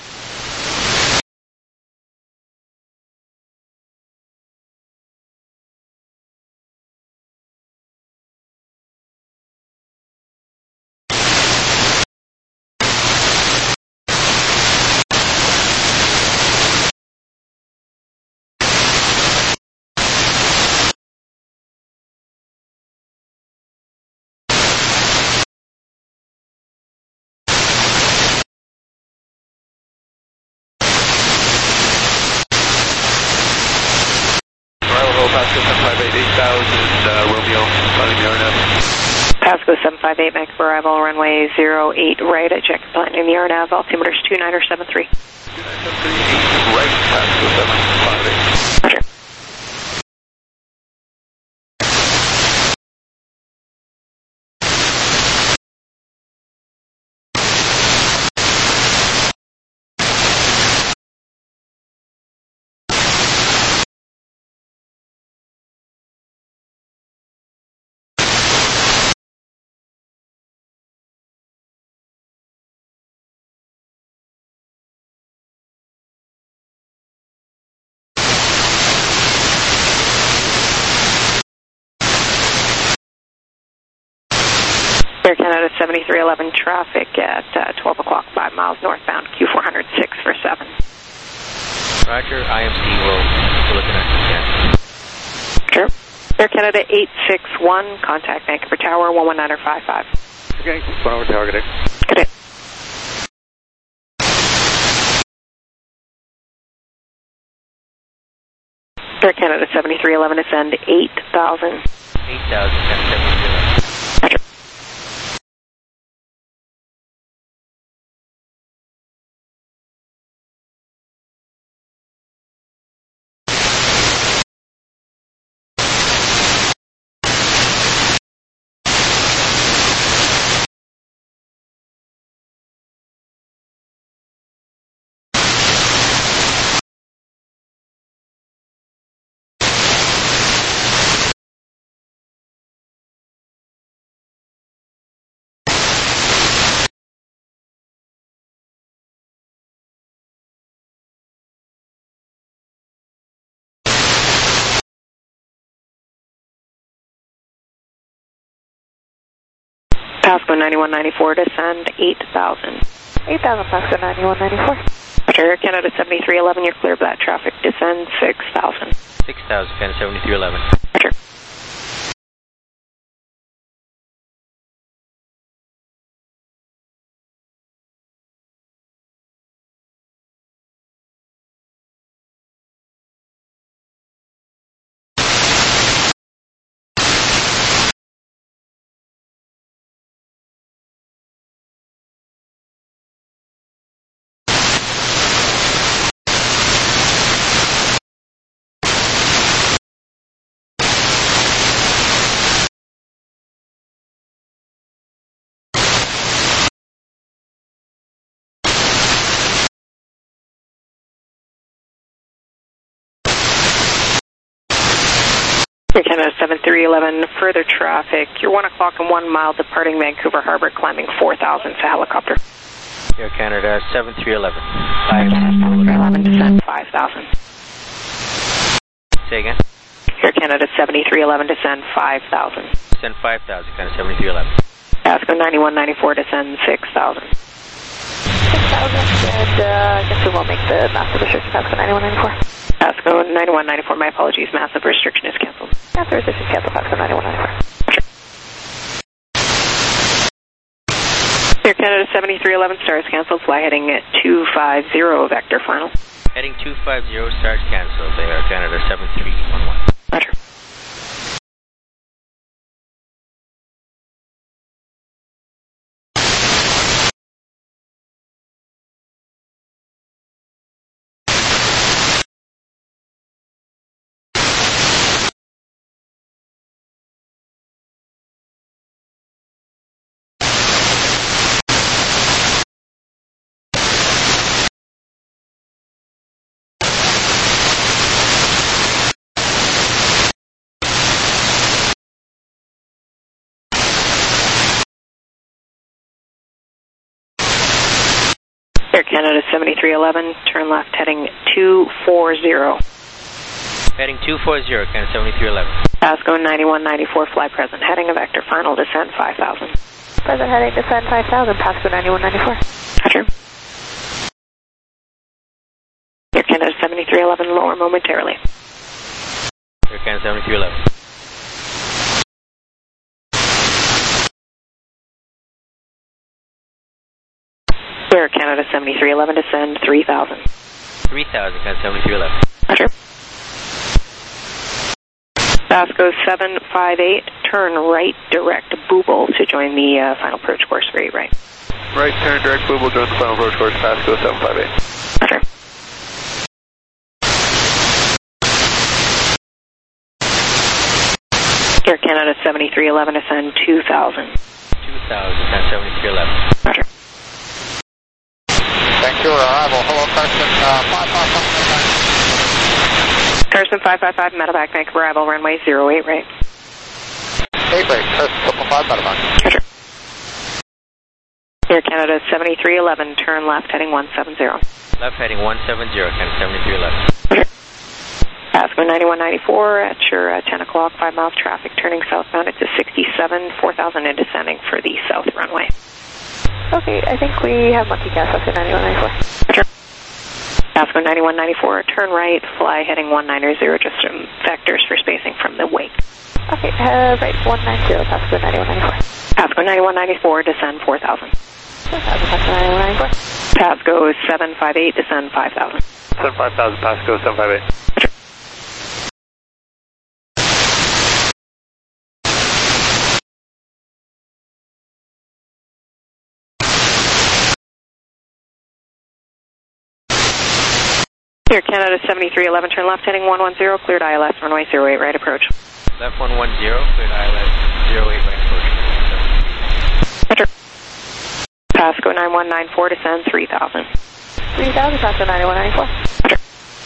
Pasco 758, 8,000, Romeo, climbing the RNAV. Pasco 758, make arrival, runway 08 right at check planning the RNAV, altimeters 29 or 73. 2973, right, Pasco 758. Roger. Air Canada 7311, traffic at 12 o'clock, 5 miles northbound, Q406 for 7. Roger, IMC will looking at the scan. Sure. Air Canada 861, contact Vancouver Tower 119.55. Okay, 1 over tower, good day. Good day. Air Canada 7311, ascend 8,000. 8,000, and 7311. Roger. Pasco 9194, descend 8,000. 8,000, Pasco 9194. Roger, Air Canada 7311, you're clear of that traffic, descend 6,000. 6,000, Canada 7311. Roger. Air Canada 7311, further traffic. You're 1 o'clock and 1 mile departing Vancouver Harbor, climbing 4,000 to helicopter. Air Canada 7311. 7311, descend 5,000. Say again? Air Canada 7311, descend 5,000. Descend 5,000, kind of 7311. Pasco 9194, descend 6,000. 6,000, and I guess we won't make the massive restriction, Pasco 9194. Pasco 9194, my apologies, massive restriction is canceled. Massive restriction is canceled, Pasco 9194. Air Canada 7311, stars canceled, fly heading at 250, vector final. Heading 250, stars canceled, Air Canada 7311. Roger. Air Canada 7311, turn left heading 240. Heading 240, Canada 7311. Pasco 9194, fly present heading, a vector final, descend 5,000. Present heading, descend 5,000, Pasco 9194. Roger. Air Canada 7311, lower momentarily. Air Canada 7311. Air Canada 7311, descend 3,000. 3,000, Canada 7311. Roger. Pasco 758, turn right, direct Booble to join the final approach course, very right. Right turn, direct Booble, join the final approach course, Pasco 758. Roger. Air Canada 7311, descend 2,000. 2,000, Canada 7311. Roger. Vancouver arrival, hello Carson, 555. Carson 555, medevac, Vancouver arrival, runway 08 right. 8 right, Carson 555, medevac. Roger. Air Canada 7311, turn left heading 170. Left heading 170, Canada 7311. Roger. Pasco 9194 at your 10 o'clock, 5 miles traffic, turning southbound at 67, 4,000 and descending for the south runway. Okay, I think we have monkey gas, Pasco 9194. Roger. Pasco 9194, turn right, fly heading 190, just some vectors for spacing from the wake. Okay, right, 190, Pasco 9194. Pasco 9194, descend 4,000. 4,000, Pasco 9194. Pasco 758, descend 5,000. 75,000, Pasco 758. Roger. Air Canada 7311, turn left heading 110, cleared ILS, runway 08 right approach. Left 110, cleared ILS, 08 right approach. Roger. Pasco 9194, descend 3,000. 3,000, Pasco 9194. Roger.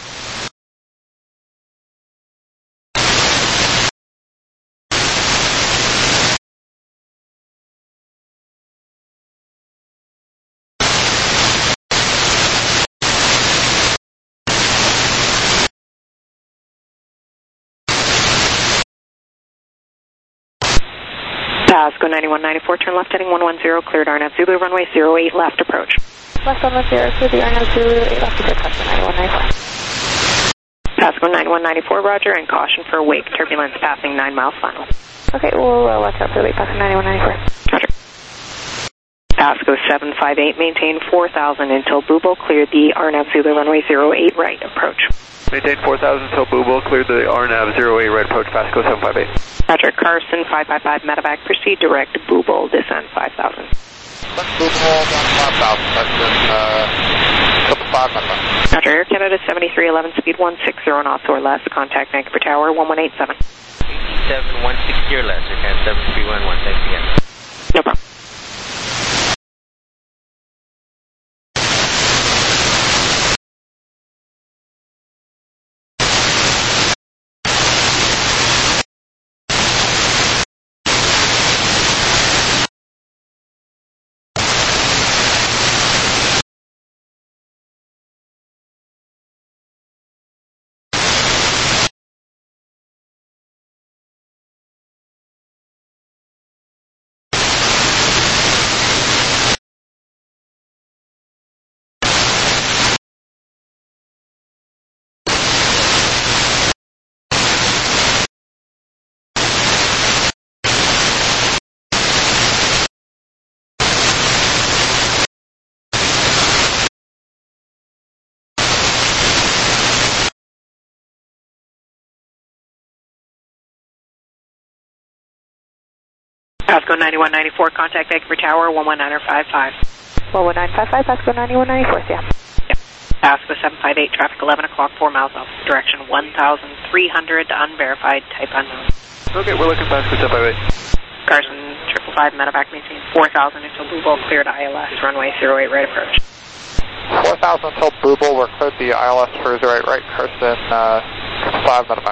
Pasco 9194, turn left heading 110, cleared RNAV Zulu, runway 08 left approach. Left 110, clear the RNAV Zulu, 8 left approach, Pasco 9194. Pasco 9194, roger, and caution for wake turbulence passing 9 miles final. Okay, we'll watch out for the Pasco 9194. Roger. Pasco 758, maintain 4,000 until Booble, cleared the RNAV Zulu, runway 08 right approach. Maintain 4,000 until Booble, cleared the RNAV 08 right approach, Pasco 758. Roger, Carson 555, medevac, proceed direct Booble, descend 5,000. Booble, 5,000, Carson, 555, medevac. Roger, Air Canada 7311, speed 160 knots or less, contact Vancouver Tower 1187. 160 or less, Air Canada 7311, thanks again. No problem. Pasco 9194, contact Vancouver Tower 11955. 11955, Pasco 9194, yeah. Pasco 758, traffic 11 o'clock, 4 miles off direction 1,300, unverified, type unknown. Okay, we're looking Pasco 758. Carson 555, medevac maintain 4,000 until Blue Bull cleared ILS, runway 08 right approach. 4,000 until Blue Bull, we're cleared the ILS for 08 right, Carson 5 medevac.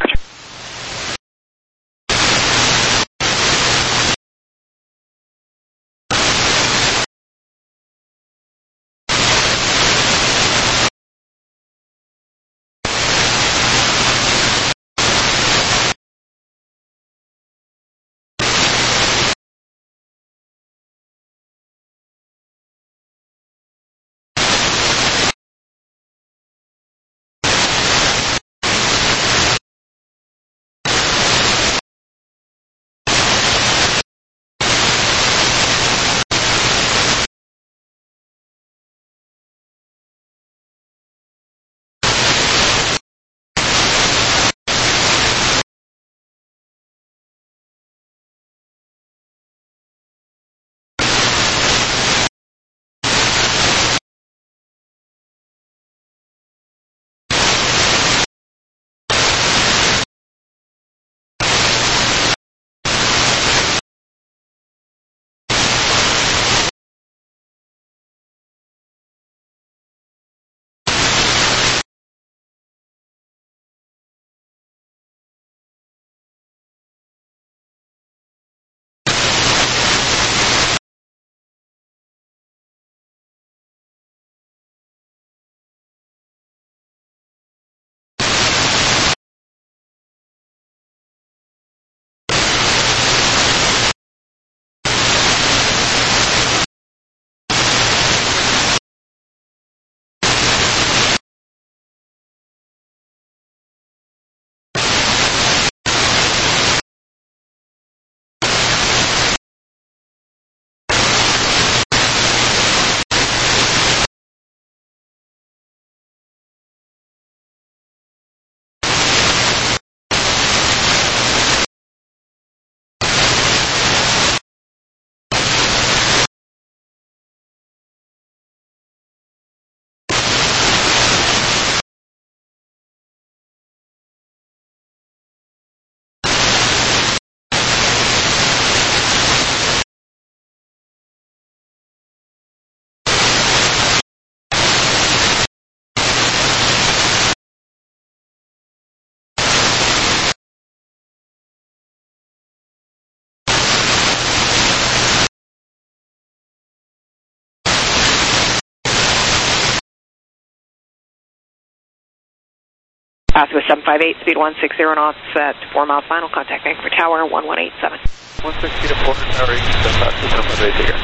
Pasco 758, speed 160 knots at 4 miles final, contact Vancouver Tower 1187. 160 to 4, Tower 87, Pasco 758 here.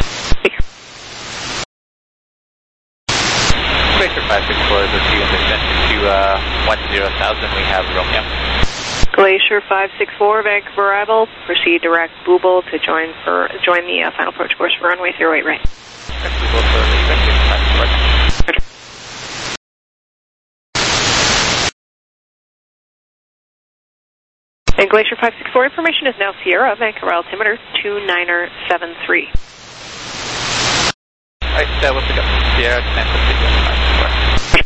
Glacier 564 is a T1 descending to 10,000, we have Romeo. Glacier 564, Vancouver arrival, proceed direct Blue Bull to join the final approach course for runway 08 right. Blue Bull for the Glacier 564. And Glacier 564 information is now Sierra, Vancouver altimeter 2973. Alright, we'll pick up Sierra 2973.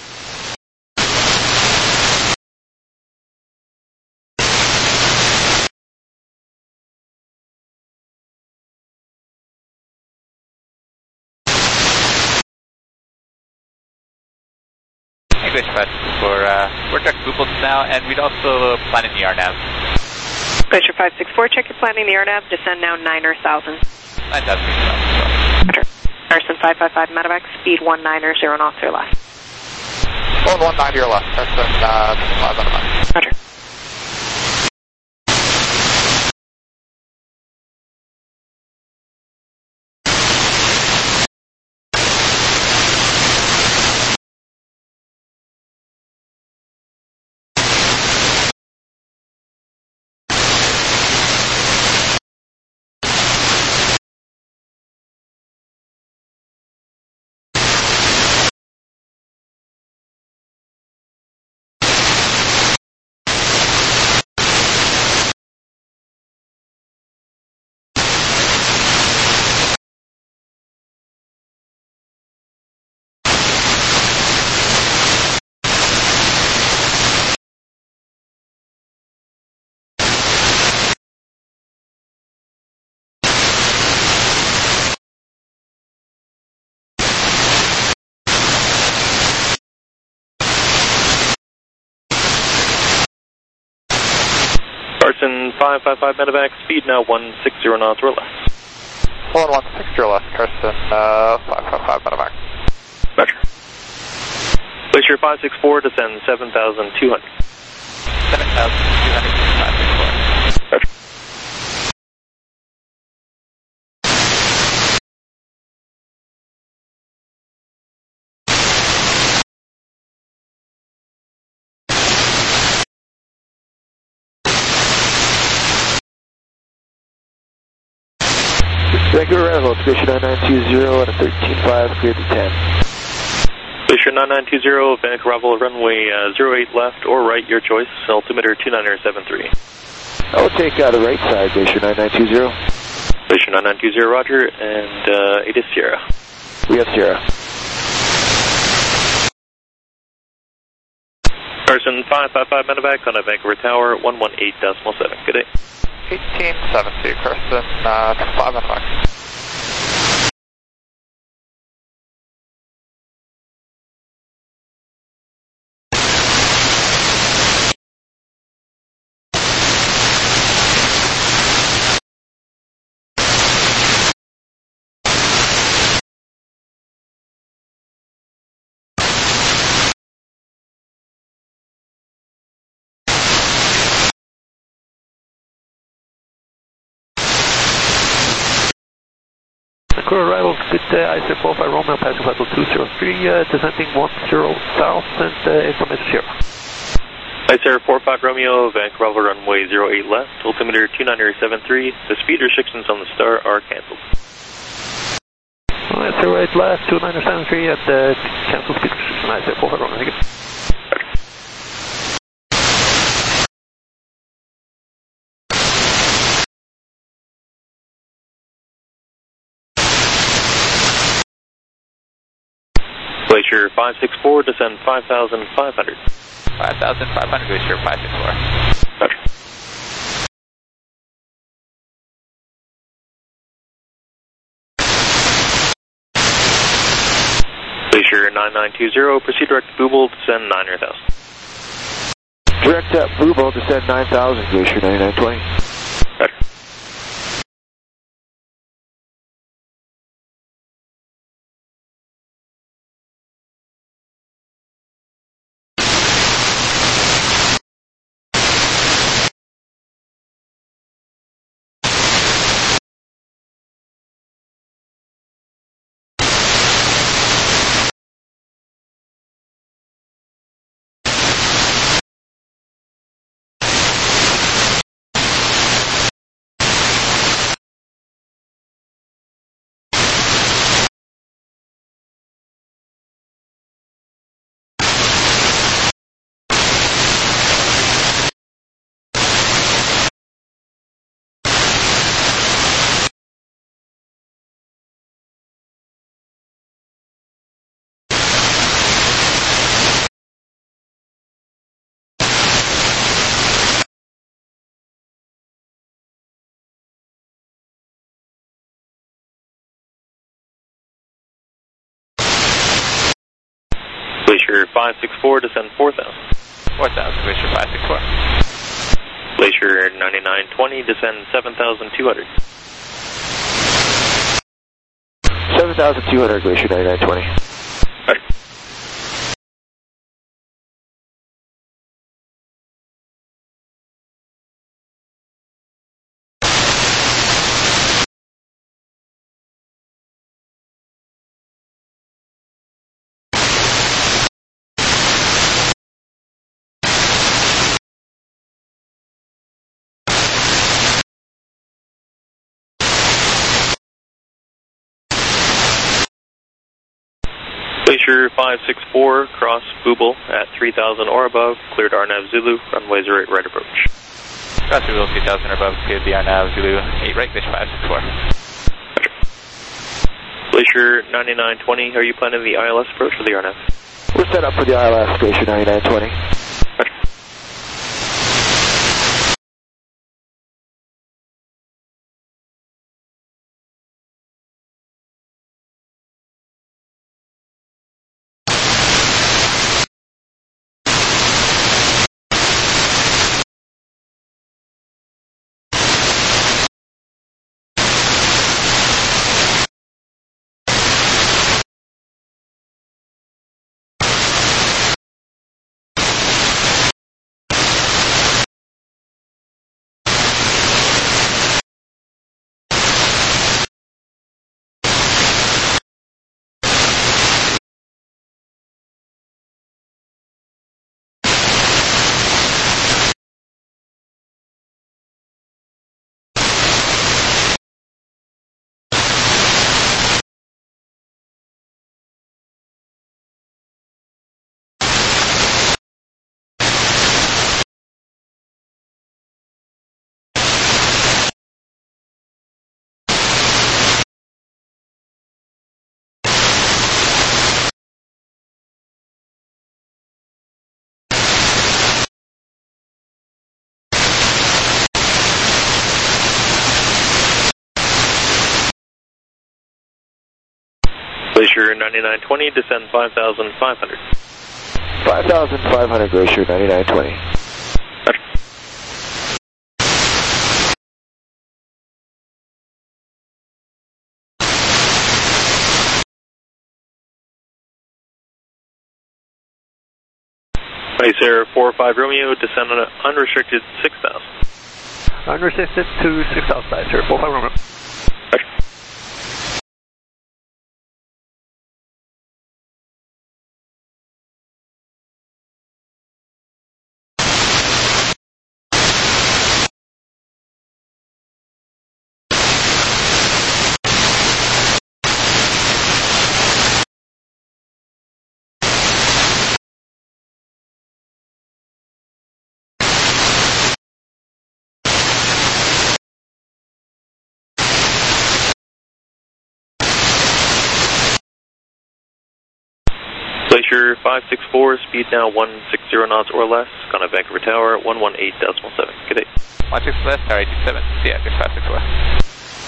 Glacier 564, we're direct Blue Bulls now, and we'd also plan in the RNAV. Glacier 564, check your planning the RNAV, descend now 9,000. 9,000. Carson 555, medevac, speed 190 knots or less. 190 or less, Carson 5 medevac. Roger. Carson 555 medevac, speed now 160 knots or less. 160 left, Carson 555 medevac. Roger. Glacier 564, descend 7,200. 7,200, 564. Roger. Vancouver arrival, Glacier 9920 at a 13.5, cleared to 10. Glacier 9920, Vancouver arrival, runway 08 left or right, your choice, altimeter 2973. I will take the right side, Glacier 9920. Glacier 9920, roger, and 8 is Sierra. We have Sierra. Carson 555 medevac on a Vancouver Tower, 118.7. Good day. 1870, Carson 5 medevac. Vancouver arrival, good ISR 45 Romeo, passing flight 203, descending 10 south, and information Sierra. ISR 45 Romeo, Vancouver runway 08 left, altimeter 2973. The speed restrictions on the star are cancelled. ISR right left, 2973, and cancel speed restriction, ISR 45 Romeo, thank you. Glacier 564, descend 5,500. 5,500, Glacier 564. Roger. Glacier 9920, proceed direct to Booble, descend 9,000. Direct at Booble, descend 9,000, Glacier 9920. Roger. Glacier 564, descend 4,000. 4,000, Glacier 564. Glacier 9920, descend 7,200. 7,200, Glacier 9920. Roger. Glacier 564, cross Booble at 3,000 or above, cleared RNAV Zulu, runway 08 right approach. Cross Booble 3,000 or above, cleared the RNAV Zulu 8 right, Glacier 564. Glacier 9920, are you planning the ILS approach or the RNAV? We're set up for the ILS, Glacier 9920. Glacier 9920, descend 5,500. 5,500, Glacier 9920. Ice Air 45 Romeo, descend on unrestricted 6,000. Unrestricted to 6,000, Ice Air 45 Romeo. Glacier 564, speed now 160 knots or less, gone at Vancouver Tower 118.7. Good day. 16 less, tower 87, yeah, 564.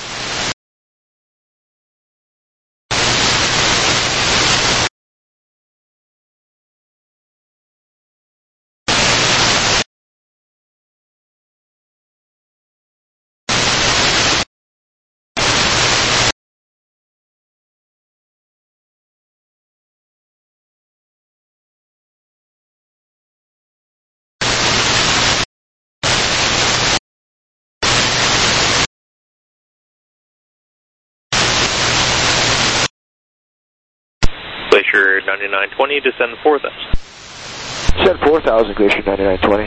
Glacier 9920, descend 4,000. Descend 4,000, Glacier 9920.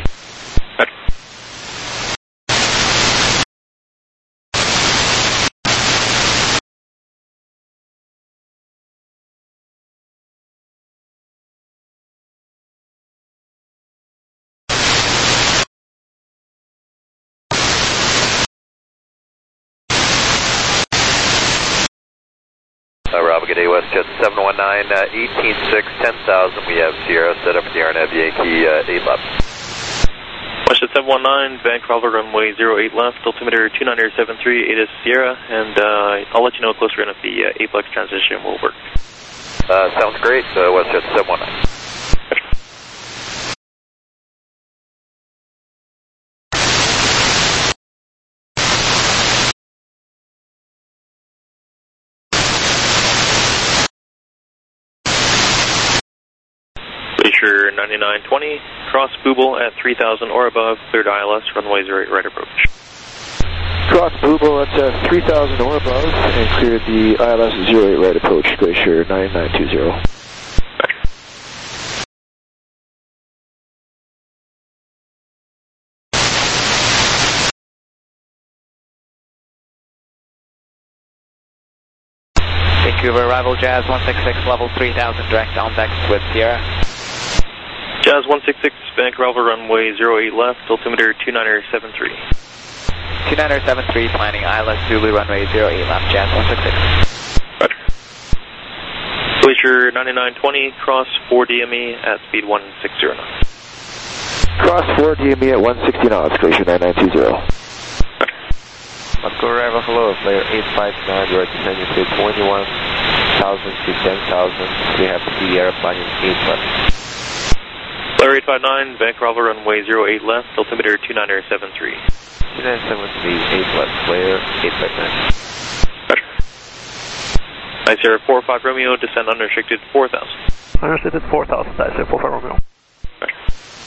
Bravo, good day, WestJet 719, 18.6, 10,000. We have Sierra set up for the RNAV Yankee 8 left. WestJet 719, Vancouver runway 08 left, altimeter 2973, 8 is Sierra, and I'll let you know closer in if the aplex transition will work. Sounds great, WestJet 719. Glacier 9920, cross Booble at 3,000 or above, cleared ILS, runway 08 right approach. Cross Booble at 3,000 or above, and cleared the ILS 08 right approach, Glacier 9920. Vancouver arrival, Jazz 166, level 3000, direct on deck with Sierra. Jazz 166, Vancouver runway 08 left, altimeter 2973. 2973, planning ILS Zulu runway 08 left, Jazz 166. Roger. Glacier 9920, cross 4 DME at speed 160 knots. Cross 4 DME at 160 knots, Glacier 9920. Vancouver arrival, hello, Flare 859, you're descending to 21,000 to 10,000. We have Sierra planning 8 left. Flare 859, Vancouver runway 08 left, altimeter 2973. 2973, 8 left, Flare 859. Roger. Ice Air 45 Romeo, descend unrestricted 4,000. Unrestricted 4,000, Ice Air 45 Romeo. Roger.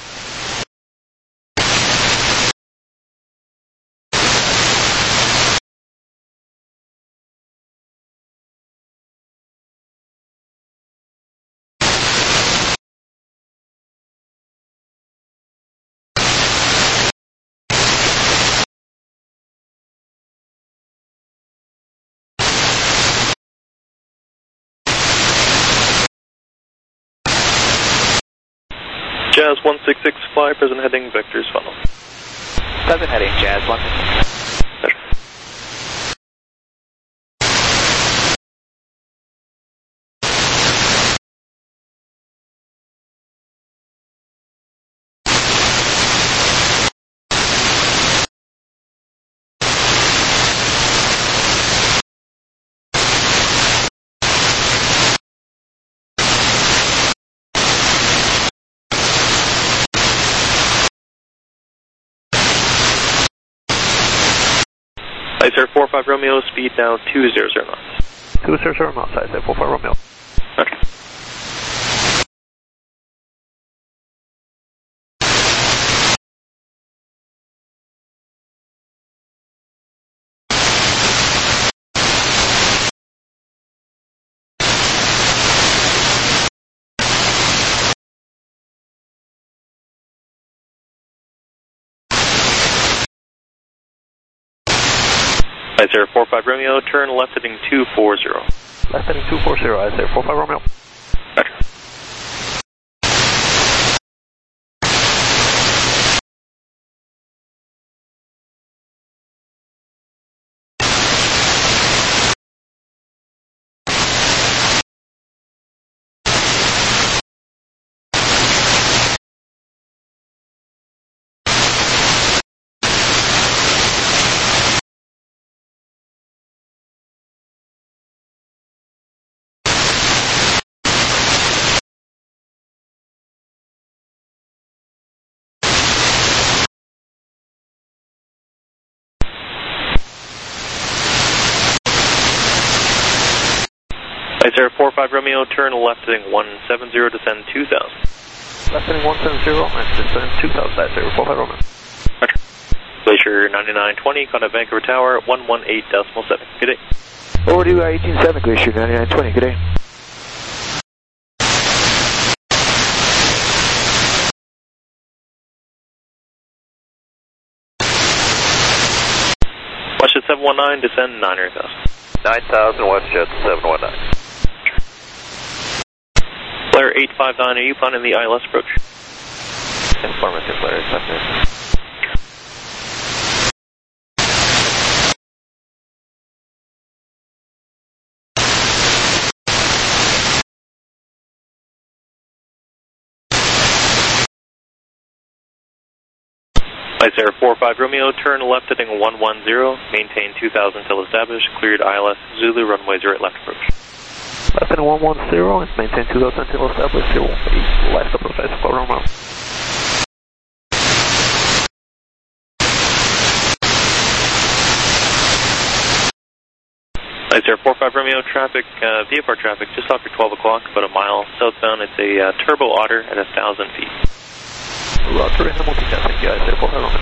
Jazz 166, fly, present heading, vectors funnel. Present heading, Jazz 166. Ice Air 45 Romeo, speed now 200 knots. 200 knots, Ice Air 45 Romeo. Okay. Ice Air 45 Romeo, turn left heading 240. Left heading 240, Ice Air 45 Romeo. Roger. Ice Air 45 Romeo, turn left heading 170, descend 2000. Left heading 170, and descend 2000, Ice Air 45 Romeo. Roger. Glacier 9920, contact Vancouver Tower, 118.7. Good day. Overdue 187, Glacier 9920, good day. WestJet 719, descend 9,000. 9,000, WestJet 719. Flare 859, are you planning the ILS approach? Informative, Flare 859. Ice Air 45 Romeo, turn left heading 110, maintain 2000 till established, cleared ILS Zulu, runway 08 left approach. Left heading 110, and maintain 2000 till established, 08 left approach, Ice Air 45 Romeo. Ice Air 45 Romeo, traffic, VFR traffic, just after 12 o'clock, about a mile southbound. It's a Turbo Otter at 1,000 feet. Roger, and I'm multicasting, Ice Air 45 Romeo.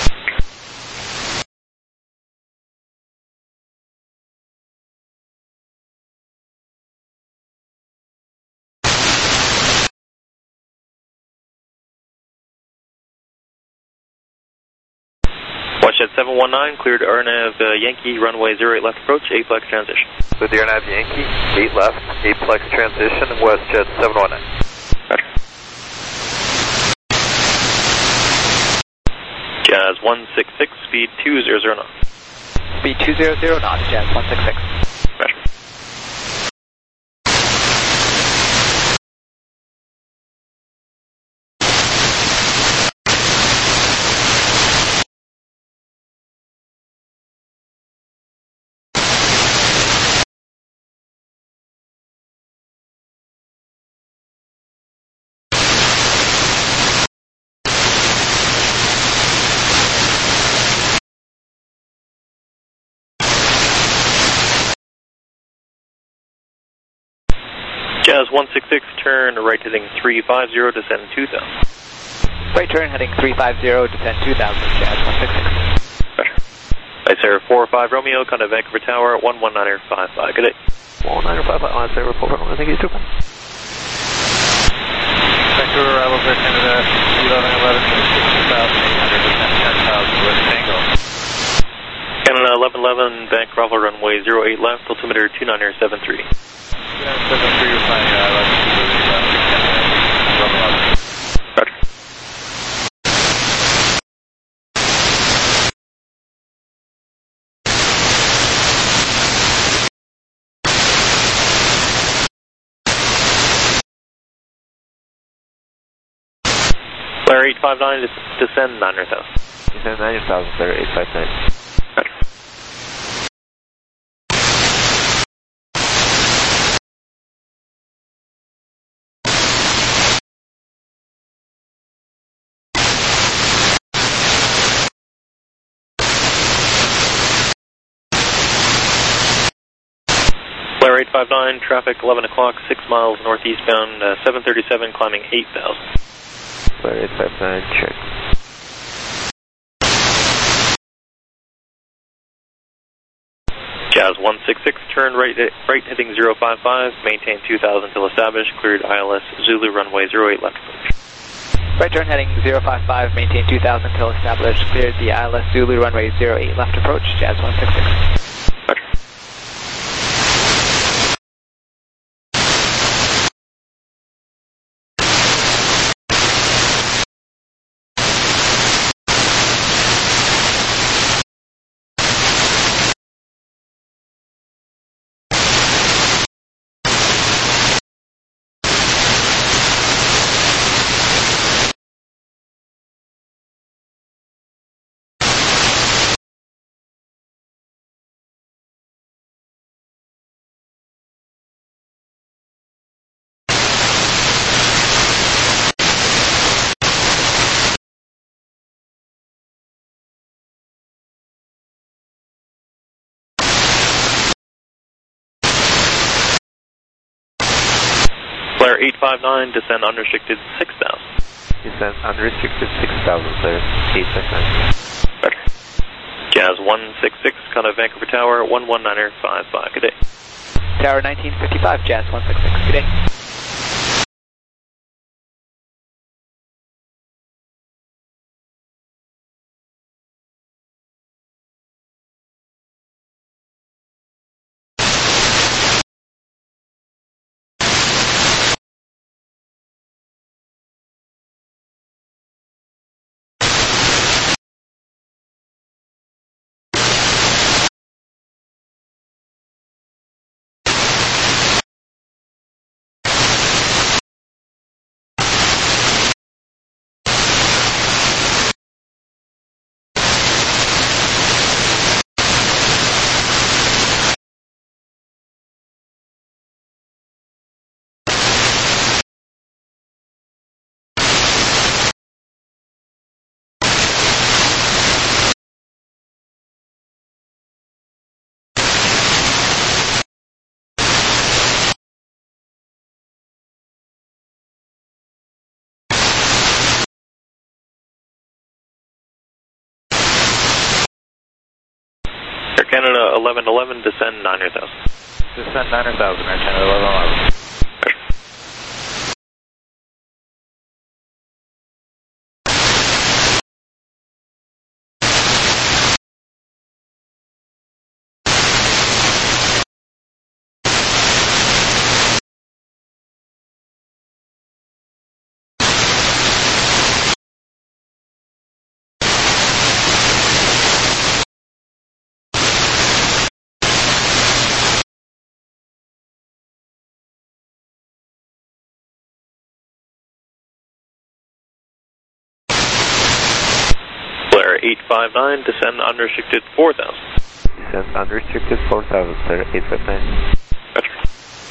WestJet 719, cleared RNAV Yankee, runway 08 left approach, A-flex transition. With the RNAV Yankee, 8 left, 8-flex transition, WestJet 719. Roger. Jazz 166, speed 200 knots. Speed 200 knots, Jazz 166. Roger. Jazz 166, turn right heading 350, descend 2000. Right turn heading 350, descend 2000, Jazz 166. Roger. Ice Air 45 Romeo, contact Vancouver Tower, 119.55. Good day. 119.55, Ice Air 45 Romeo, thank you, super. Vancouver arrival for Canada, 1111, 6,800, descend 10,000 with Tango. Canada 1111, bank Bravo runway 08 left, altimeter 2973. 2973, you're flying ILS Roger. Flare 859, descend 900,000. Descend 900,000, Flare 859. 859, traffic 11 o'clock, 6 miles northeastbound, 737, climbing 8,000. Flare 859, check. Jazz 166, turn right heading 055, maintain 2000 till established, cleared ILS Zulu runway 08 left approach. Right turn heading 055, maintain 2000 till established, cleared the ILS Zulu runway 08 left approach, Jazz 166. Roger. Flare 859, descend unrestricted 6,000. Descend unrestricted 6,000, Flare 859. Roger. Jazz 166, contact Vancouver Tower, 119er55, good day. Tower 1955, Jazz 166, good day. Air Canada 1111, descend 9,000. Descend 9,000, Air Canada 1111. Flare 859, descend unrestricted 4,000. Descend unrestricted 4,000, Flare 859. Roger.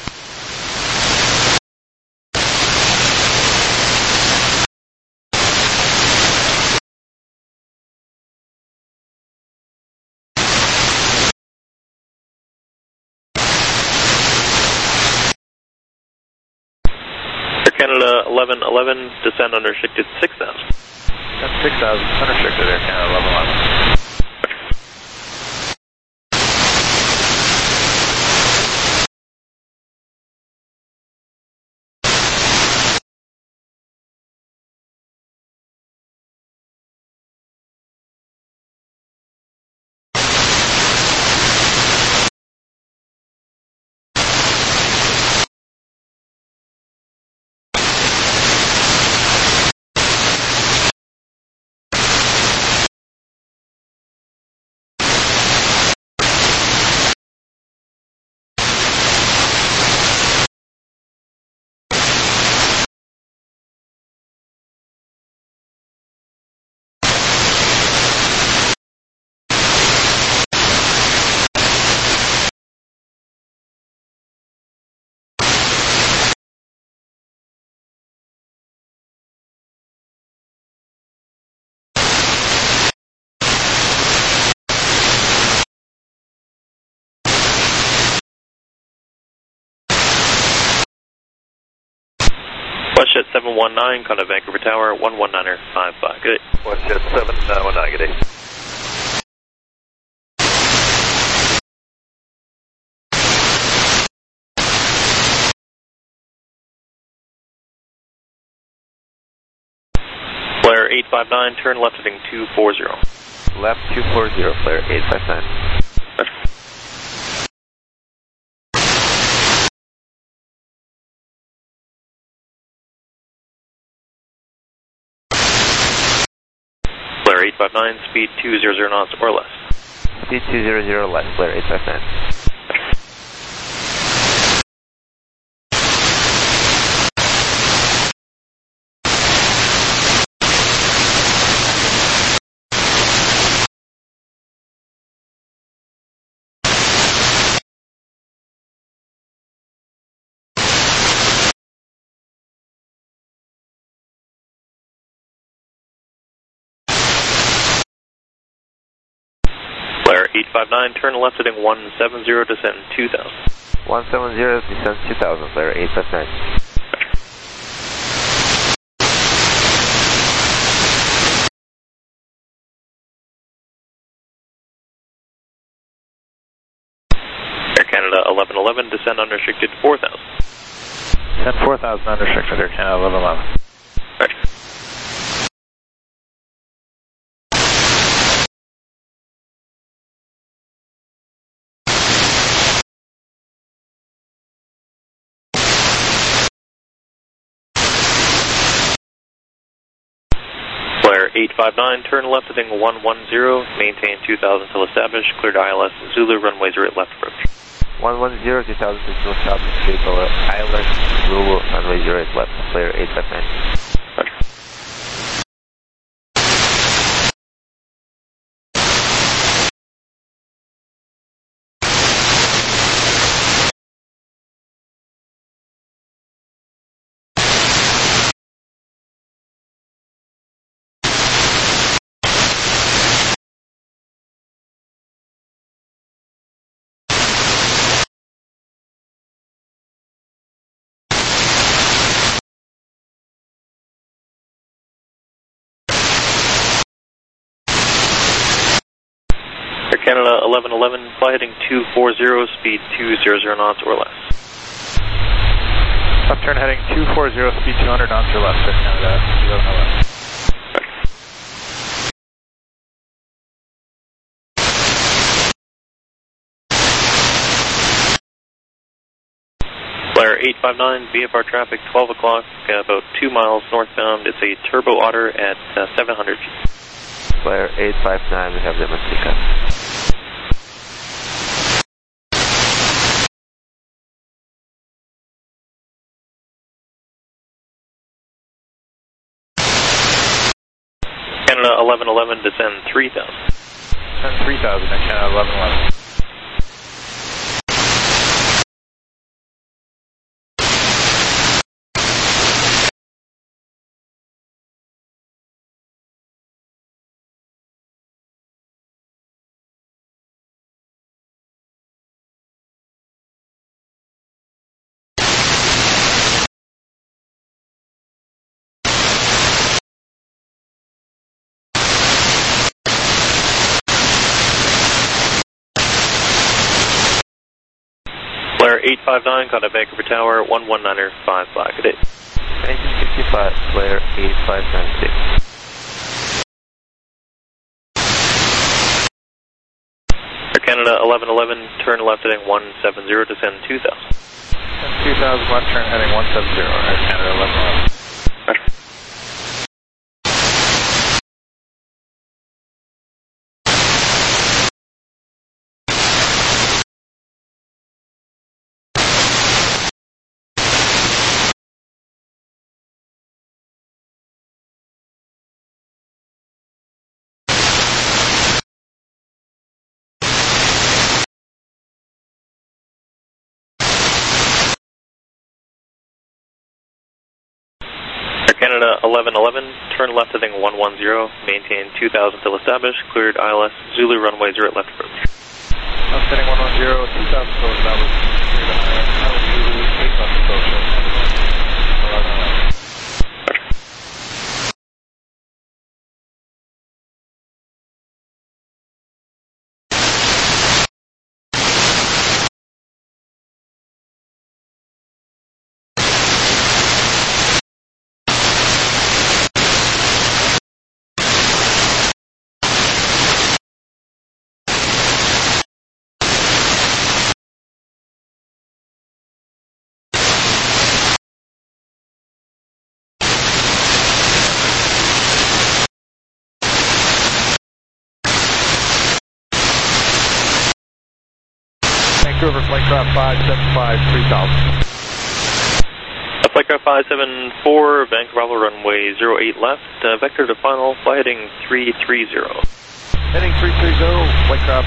Air Canada 1111, descend unrestricted 6,000. Descend 6,000, unrestricted Air Canada 1111. WestJet 719, contact Vancouver Tower, 119er55. Good day. WestJet 719, good day. Flare 859, turn left heading 240. Left 240, Flare 859. Flare 859, speed 200 knots or less. Speed 200 less, Flare 859. Flare 859, turn left heading 170, descend 2000. 170, descend 2000, Flare 859. Air Canada 1111, descend unrestricted 4000. Descend 4000 unrestricted, Air Canada 1111. Roger. Flare 859, turn left heading 110, maintain 2000 till established, cleared ILS Zulu, runway 08 left approach. 110, 2000 till established, cleared ILS Zulu, runway 08 left, Flare 859. Roger. Air Canada 1111, fly heading 240, speed 200 knots or less. Left turn heading 240, speed 200 knots or less, Air Canada 1111. Flare 859, VFR traffic 12 o'clock, about 2 miles northbound. It's a Turbo Otter at 700 feet. Flare 859, we have the Mastika. Canada 1111, descend 3000. Descend 3000, Air Canada 1111. Flare 859, contact Vancouver Tower, 119er55. Good day. 1955, Flare 8596. Air Canada 1111, turn left heading 170, descend 2000. Descend 2000, left turn heading 170, Air Canada 1111. Roger. Canada 1111, turn left heading 110, maintain 2000 till established, cleared ILS Zulu, runway 08 left approach. Left heading 110, 2000 till established, cleared ILS Zulu, 8 left approach. 1111. Vancouver, Flightcraft 575, 3000. Flightcraft 574, Vancouver Bravo, runway 08 left, vector to final, fly heading 330. Heading 330, Flightcraft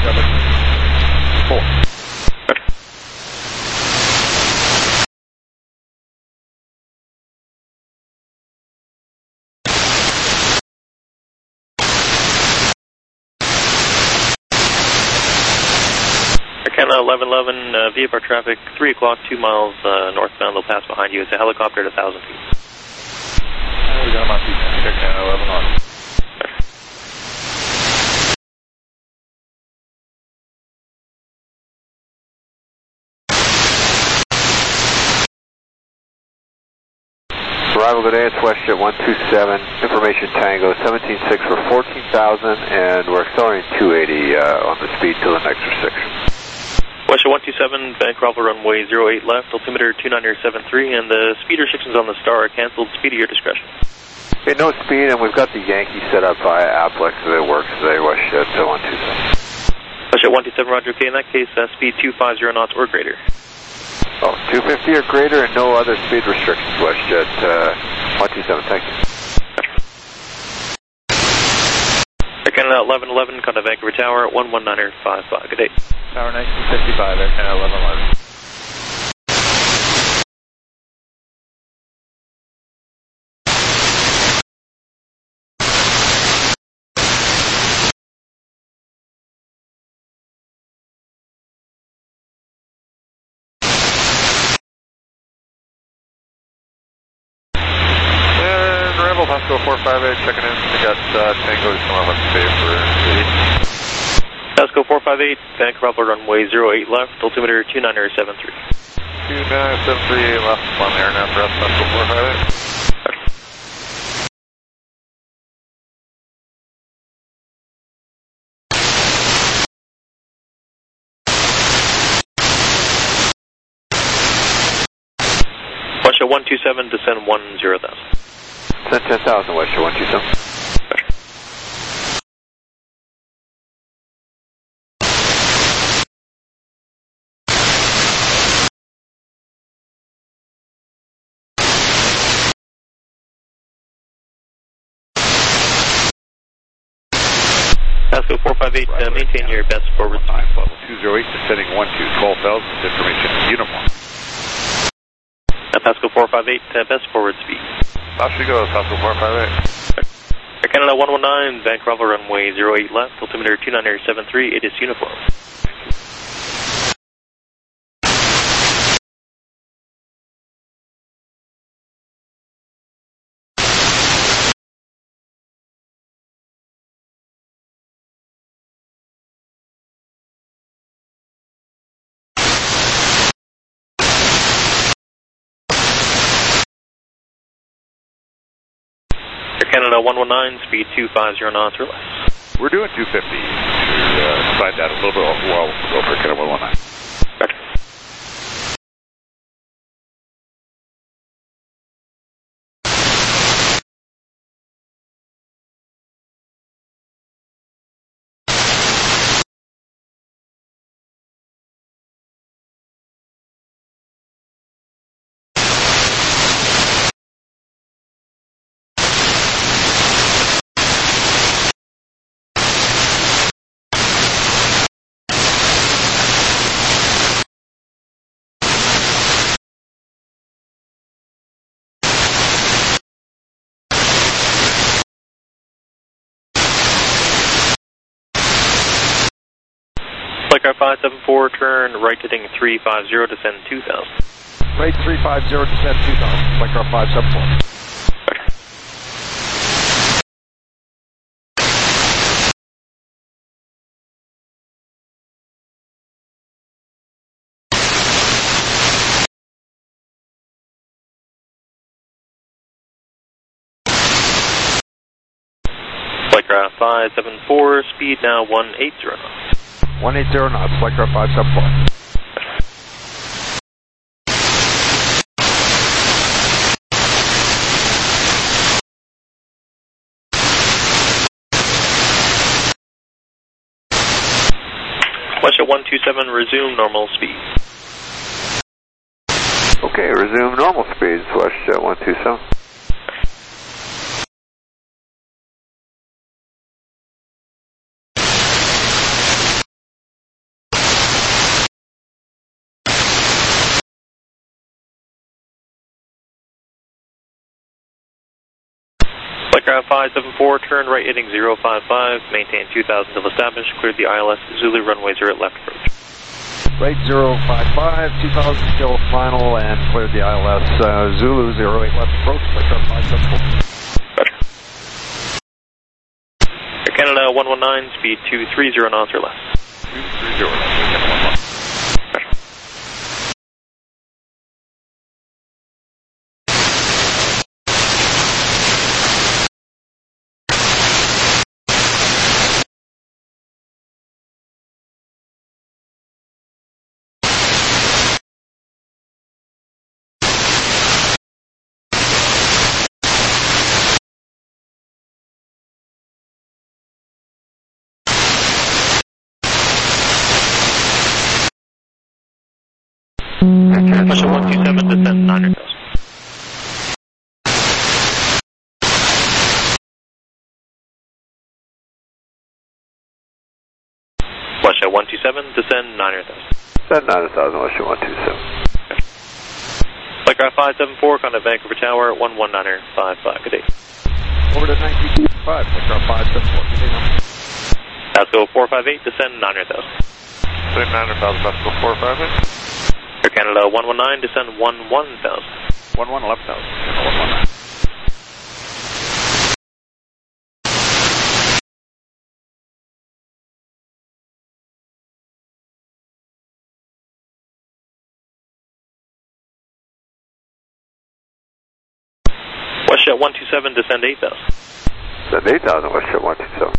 574. Canada 1111, VFR traffic, 3 o'clock, 2 miles northbound. They'll pass behind you. It's a helicopter at 1,000 feet. We got him on Canada 11 on. Arrival today, it's WestJet 127, information Tango 176 for 14,000, and we're accelerating 280 on the speed till the next restriction. WestJet 127, Vancouver runway 08 left, altimeter 29073, and the speed restrictions on the Star are canceled. Speed at your discretion. Okay, no speed, and we've got the Yankee set up via Applex, so it works today, WestJet 127. WestJet 127, roger, okay, in that case, speed 250 knots or greater. Oh, 250 or greater and no other speed restrictions, WestJet 127, thank you. Air Canada 1111, contact Vancouver Tower, 11955, good day. Tower 1955, Air Canada 1111. Pasco 458, checking in. We got Tango just coming up to pay for Pasco 458, Vancouver runway 08 left, altimeter 29073. 29073 left on the air now for us, Pasco 458. WestJet 127, descend 10,000. Send 10,000, WestJet 127. Pasco 458, maintain your best forward speed. Level 208, descending 12,000, information uniform. Pasco 458, best forward speed. Off she goes, Pasco 458. Air Canada 119, Vancouver runway 08 left, altimeter 29073, it is uniform. Canada 119, speed 250 knots or less. We're doing 250 to slide that a little bit well over Canada 119. Gotcha. Flightcraft 574, turn right heading 350, descend 2,000. Right 350, descend 2,000, Flightcraft 574. Flightcraft 574, speed now 180 knots. 180 knots, Flightcraft 574. WestJet 127, resume normal speed. Okay, resume normal speeds, WestJet 127. Flightcraft 574, turn right heading 055, maintain 2000 till established, cleared the ILS Zulu runway 0 left approach. Right 055, 2000 still final, and cleared the ILS Zulu 08 left approach, Flightcraft 574. Roger. Air Canada 119, speed 230 knots or less. 230 knots, Air Canada 119. Russia 127, descend 900,000. Russia 127, descend 900,000. Descend 900,000, Russia 127. Flightcraft 574, contact Vancouver Tower, 11955, good day. Over to 1955, Flightcraft 574, good day now. Pasco 458, descend 900,000. Descend 900,000, Pasco 458. Air Canada 119, descend 11,000. 11,000. WestJet 127, descend 8,000. Descend 8,000, WestJet 127.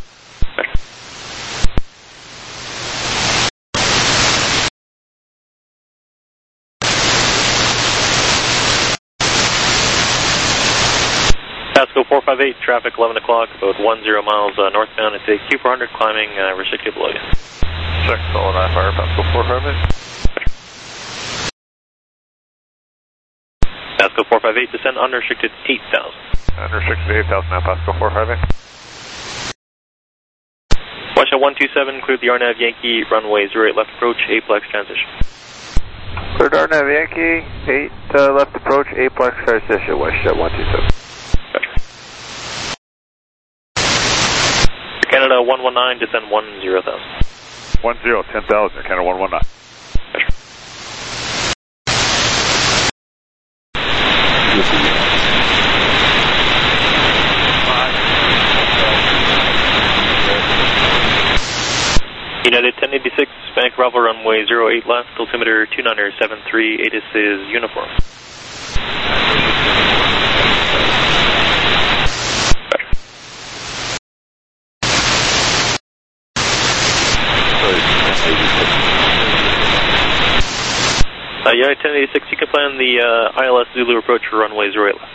Pasco 458, traffic 11 o'clock, about 10 miles northbound at Q400, climbing restricted below you. Check, solid eye fire, Pasco 458. Pasco 458, descend unrestricted 8,000. Unrestricted 8,000 now, Pasco 458. WestJet 127, cleared the RNAV Yankee, runway 08 left approach, Aplex transition. Cleared RNAV Yankee, 8 left approach, Aplex transition, WestJet 127. Canada 119, descend 10,000. 10,000, Canada 119. United 1086, Vancouver Bravo runway 08 left, altimeter 2973, ATIS is uniform. United 1086, you can plan the ILS Zulu approach for runway 08 left.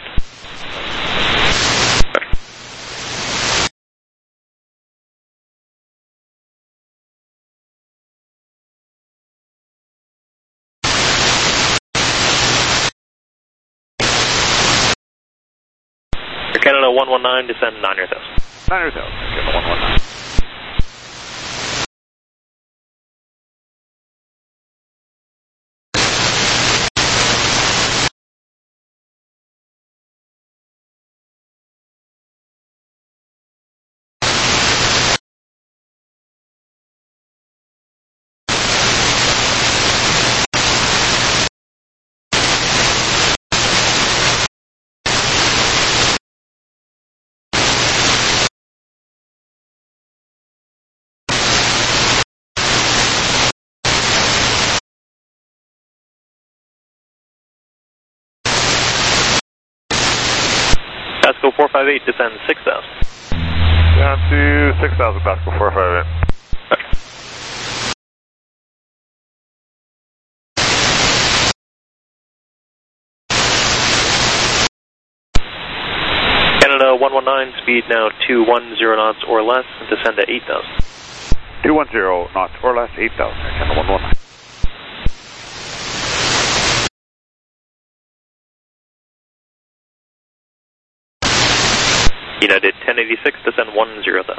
Air Canada 119, descend 900,000. 900,000, Canada 119. Pasco 458, descend 6,000. Down to 6,000, Pasco 458. Canada 119, speed now 210 knots or less, and descend to 8,000. 210 knots or less, 8,000, channel 119. United 1086, descend 10,000.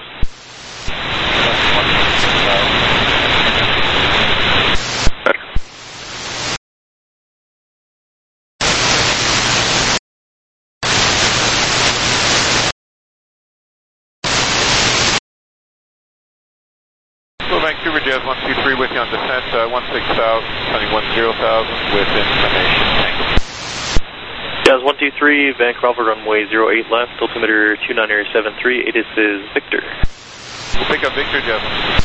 Vancouver Jazz 123 with you on descent, 16,000, descending 10,000 with information. Thanks. Jazz 123, Vancouver runway 08 left, altimeter 2973, this is Victor. We'll pick up Victor, Jazz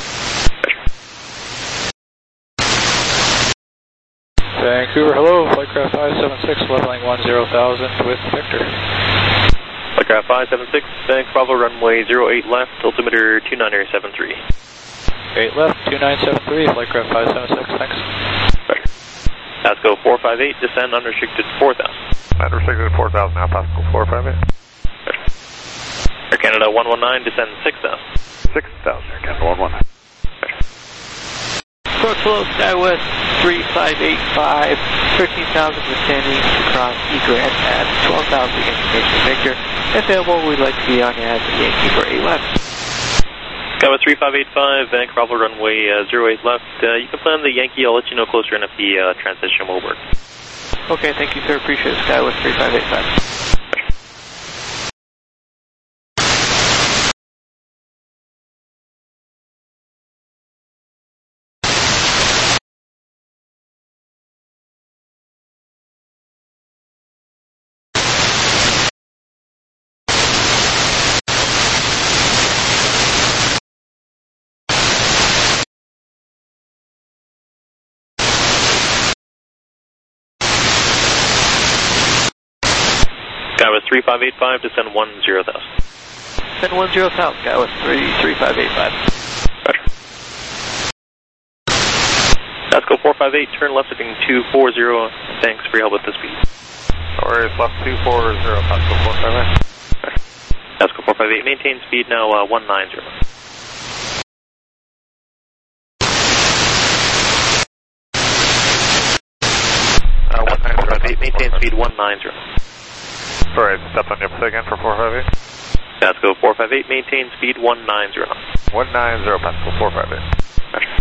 123. Vancouver, hello, Flightcraft 576, leveling 10,000 with Victor. Flightcraft 576, Vancouver runway 08 left, altimeter 2973. 8 left, 2973, Flightcraft 576, thanks. Pasco 458, descend unrestricted 4,000. Unrestricted 4,000 now, Pasco 458. Air Canada 119, descend 6,000. 6,000, Air Canada 119. Approach low, SkyWest 3585, 13,000 descending across Egret at 12,000 information Victor. Available, we'd like to be on as a Yankee for 8 left. SkyWest 3585, Vancouver runway 08 left. You can plan the Yankee, I'll let you know closer in if the transition will work. Okay, thank you, sir. Appreciate it. SkyWest 3585. SkyWest 3585, descend 10,000. Descend 10,000, SkyWest 3585. Roger. Pasco 458, turn left heading 240, thanks for your help with the speed. Or it's left 240, Pasco 458. Pasco 458, maintain speed now 190. 190, maintain speed 190. Sorry, step on the opposite again for 458. Pasco 458, maintain speed 190. 190, Pasco 458. Roger.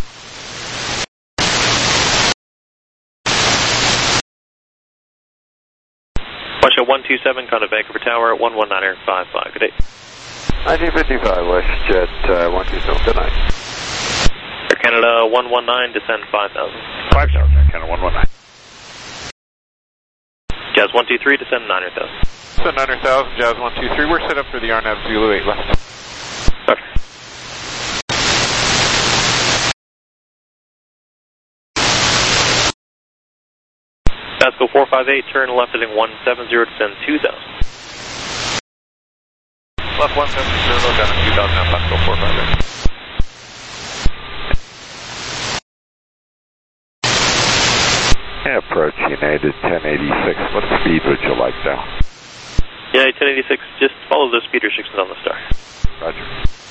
Russia 127, contact Vancouver Tower, 119.55. Good day. 1955, WestJet 127, good night. Air Canada 119, descend 5,000. 5,000, Air Canada 119. Jazz 123, descend 9,000. Descend 9,000, Jazz 123. We're set up for the RNAV Zulu 8 left. Roger. Pasco 458, turn left heading 170, descend 2,000. Left 170, down to 2,000 now, Pasco 458. Approach United 1086, what speed would you like now? United 1086, just follow the speed restrictions on the star. Roger.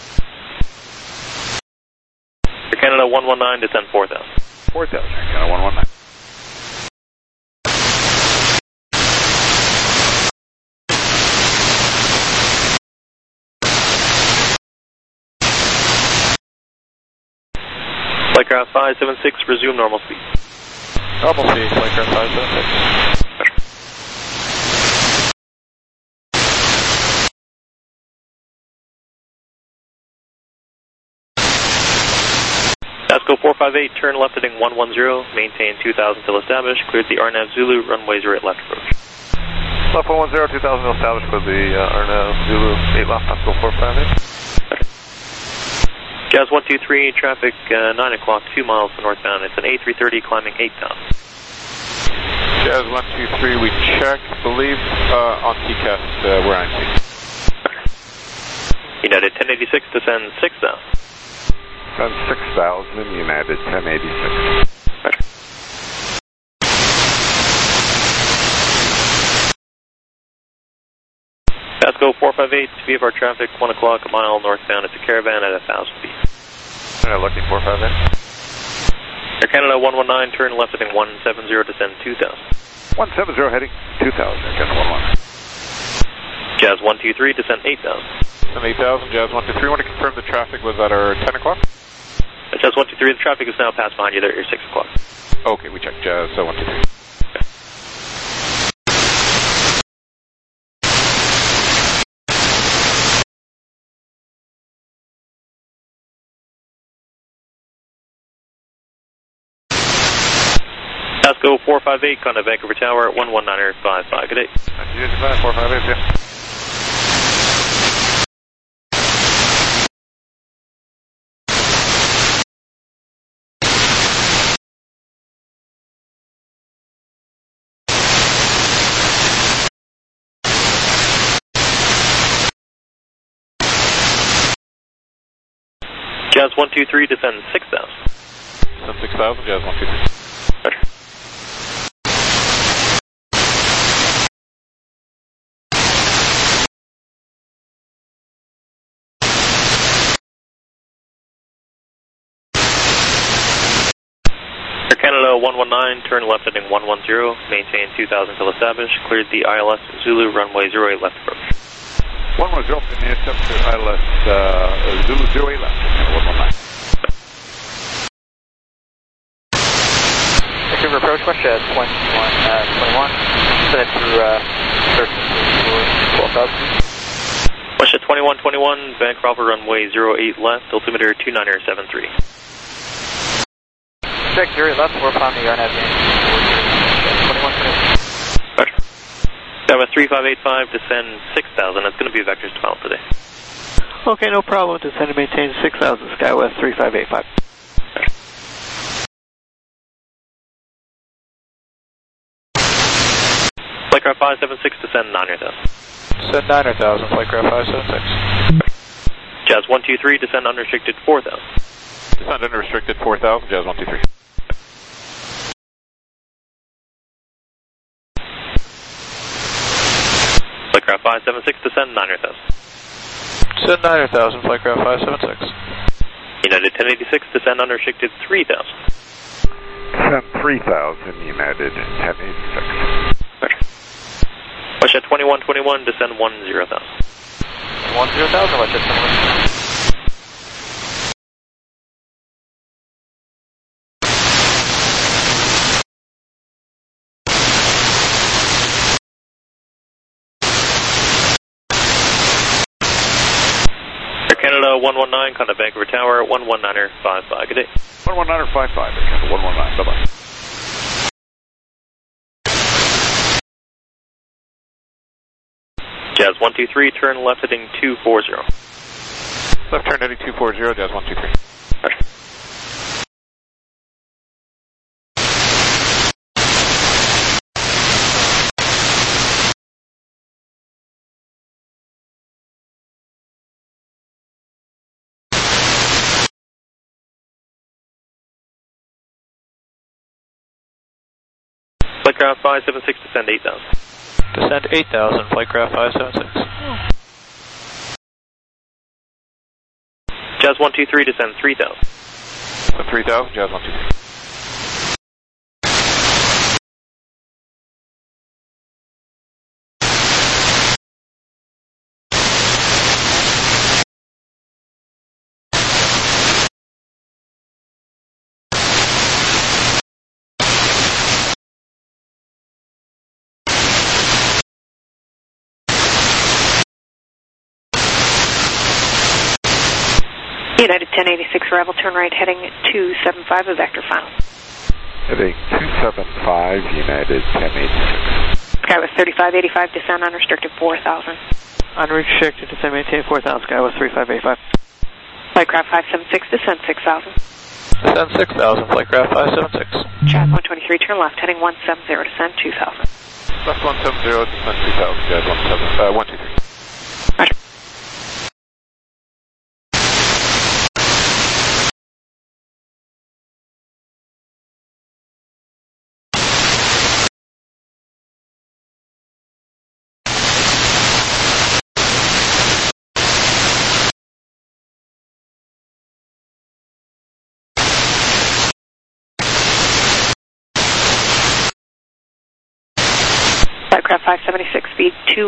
Air Canada 119, descend 4,000. 4,000, Air Canada 119. Flightcraft 576, resume normal speed. Normal speed, Flightcraft 576. Pasco 458, turn left heading 110, maintain 2,000 till established, cleared the RNAV Zulu, runway 08 left approach. Left 110, 2,000 till established for the RNAV Zulu 8 left, Pasco 458. Jazz 123, traffic 9 o'clock, 2 miles to northbound. It's an A330 climbing 8,000. Jazz 123, we check, believe on TCAS, we're on IC. United 1086, descend 6,000. Descend 6,000, United 1086. Roger. Pasco 458, VFR traffic 1 o'clock, a mile northbound. It's a caravan at 1,000 feet. Lucky 45 in. Air Canada 119, turn left heading 170, descend 2000. 170 heading 2000, Air Canada 119. Jazz 123, descend 8000. And 8000, Jazz 123. Want to confirm the traffic was at our 10 o'clock? Jazz 123, the traffic is now passed behind you there at your 6 o'clock. Okay, we checked Jazz 123. Pasco 458, contact Vancouver Tower at 119.55. Good day. 458, yeah. Jazz 123, descend 6000. Descend 6000, Jazz 123. Roger. Air Canada 119, turn left heading 110, maintain 2000 till established, cleared the ILS Zulu runway 08 left approach. 110, in the to ILS Zulu 08 left, 119. Vancouver approach, West Jet 21, send it through 12,000. West Jet 2121, Vancouver runway 08 left, altimeter 2973. Check 08 left, we're upon the RNAV. 2121. Roger. Skywest 3585, descend 6000. That's going to be vectors to mount today. Okay, no problem. Descend and maintain 6000, Skywest 3585. Flightcraft 576, descend 900,000. Descend 900,000, Flightcraft 576. Jazz 123, descend unrestricted 4000. Descend unrestricted 4000, Jazz 123. Flightcraft 576, descend 900,000. Descend 900,000, Flightcraft 576. United 1086, descend unrestricted 3000. Descend 3000, United 1086. Roger. West Jet 2121, descend 10,000. 10,000, West Jet 21. Canada 119, contact Vancouver Tower, 119.55. Good day. 119.55, Canada 119, bye-bye. Jazz 123, turn left heading 240. Left turn heading 240, Jazz 123. Roger. Flightcraft 576, descend 8000. Descend 8,000, Flightcraft 576. Jazz 123, descend 3000. Descend 3000, Jazz 123. United 1086 arrival, turn right heading 275, a vector final. Heading 275, United 1086. Skywest 3585, descend unrestricted 4000. Unrestricted, descend maintain 4000, Skywest 3585. Flightcraft 576, descend 6000. Descend 6,000, Flightcraft 576. Jazz 123, turn left heading 170, descend 2000. Left 170, descend 2000, Jazz 123. Roger. aircraft 576, speed 2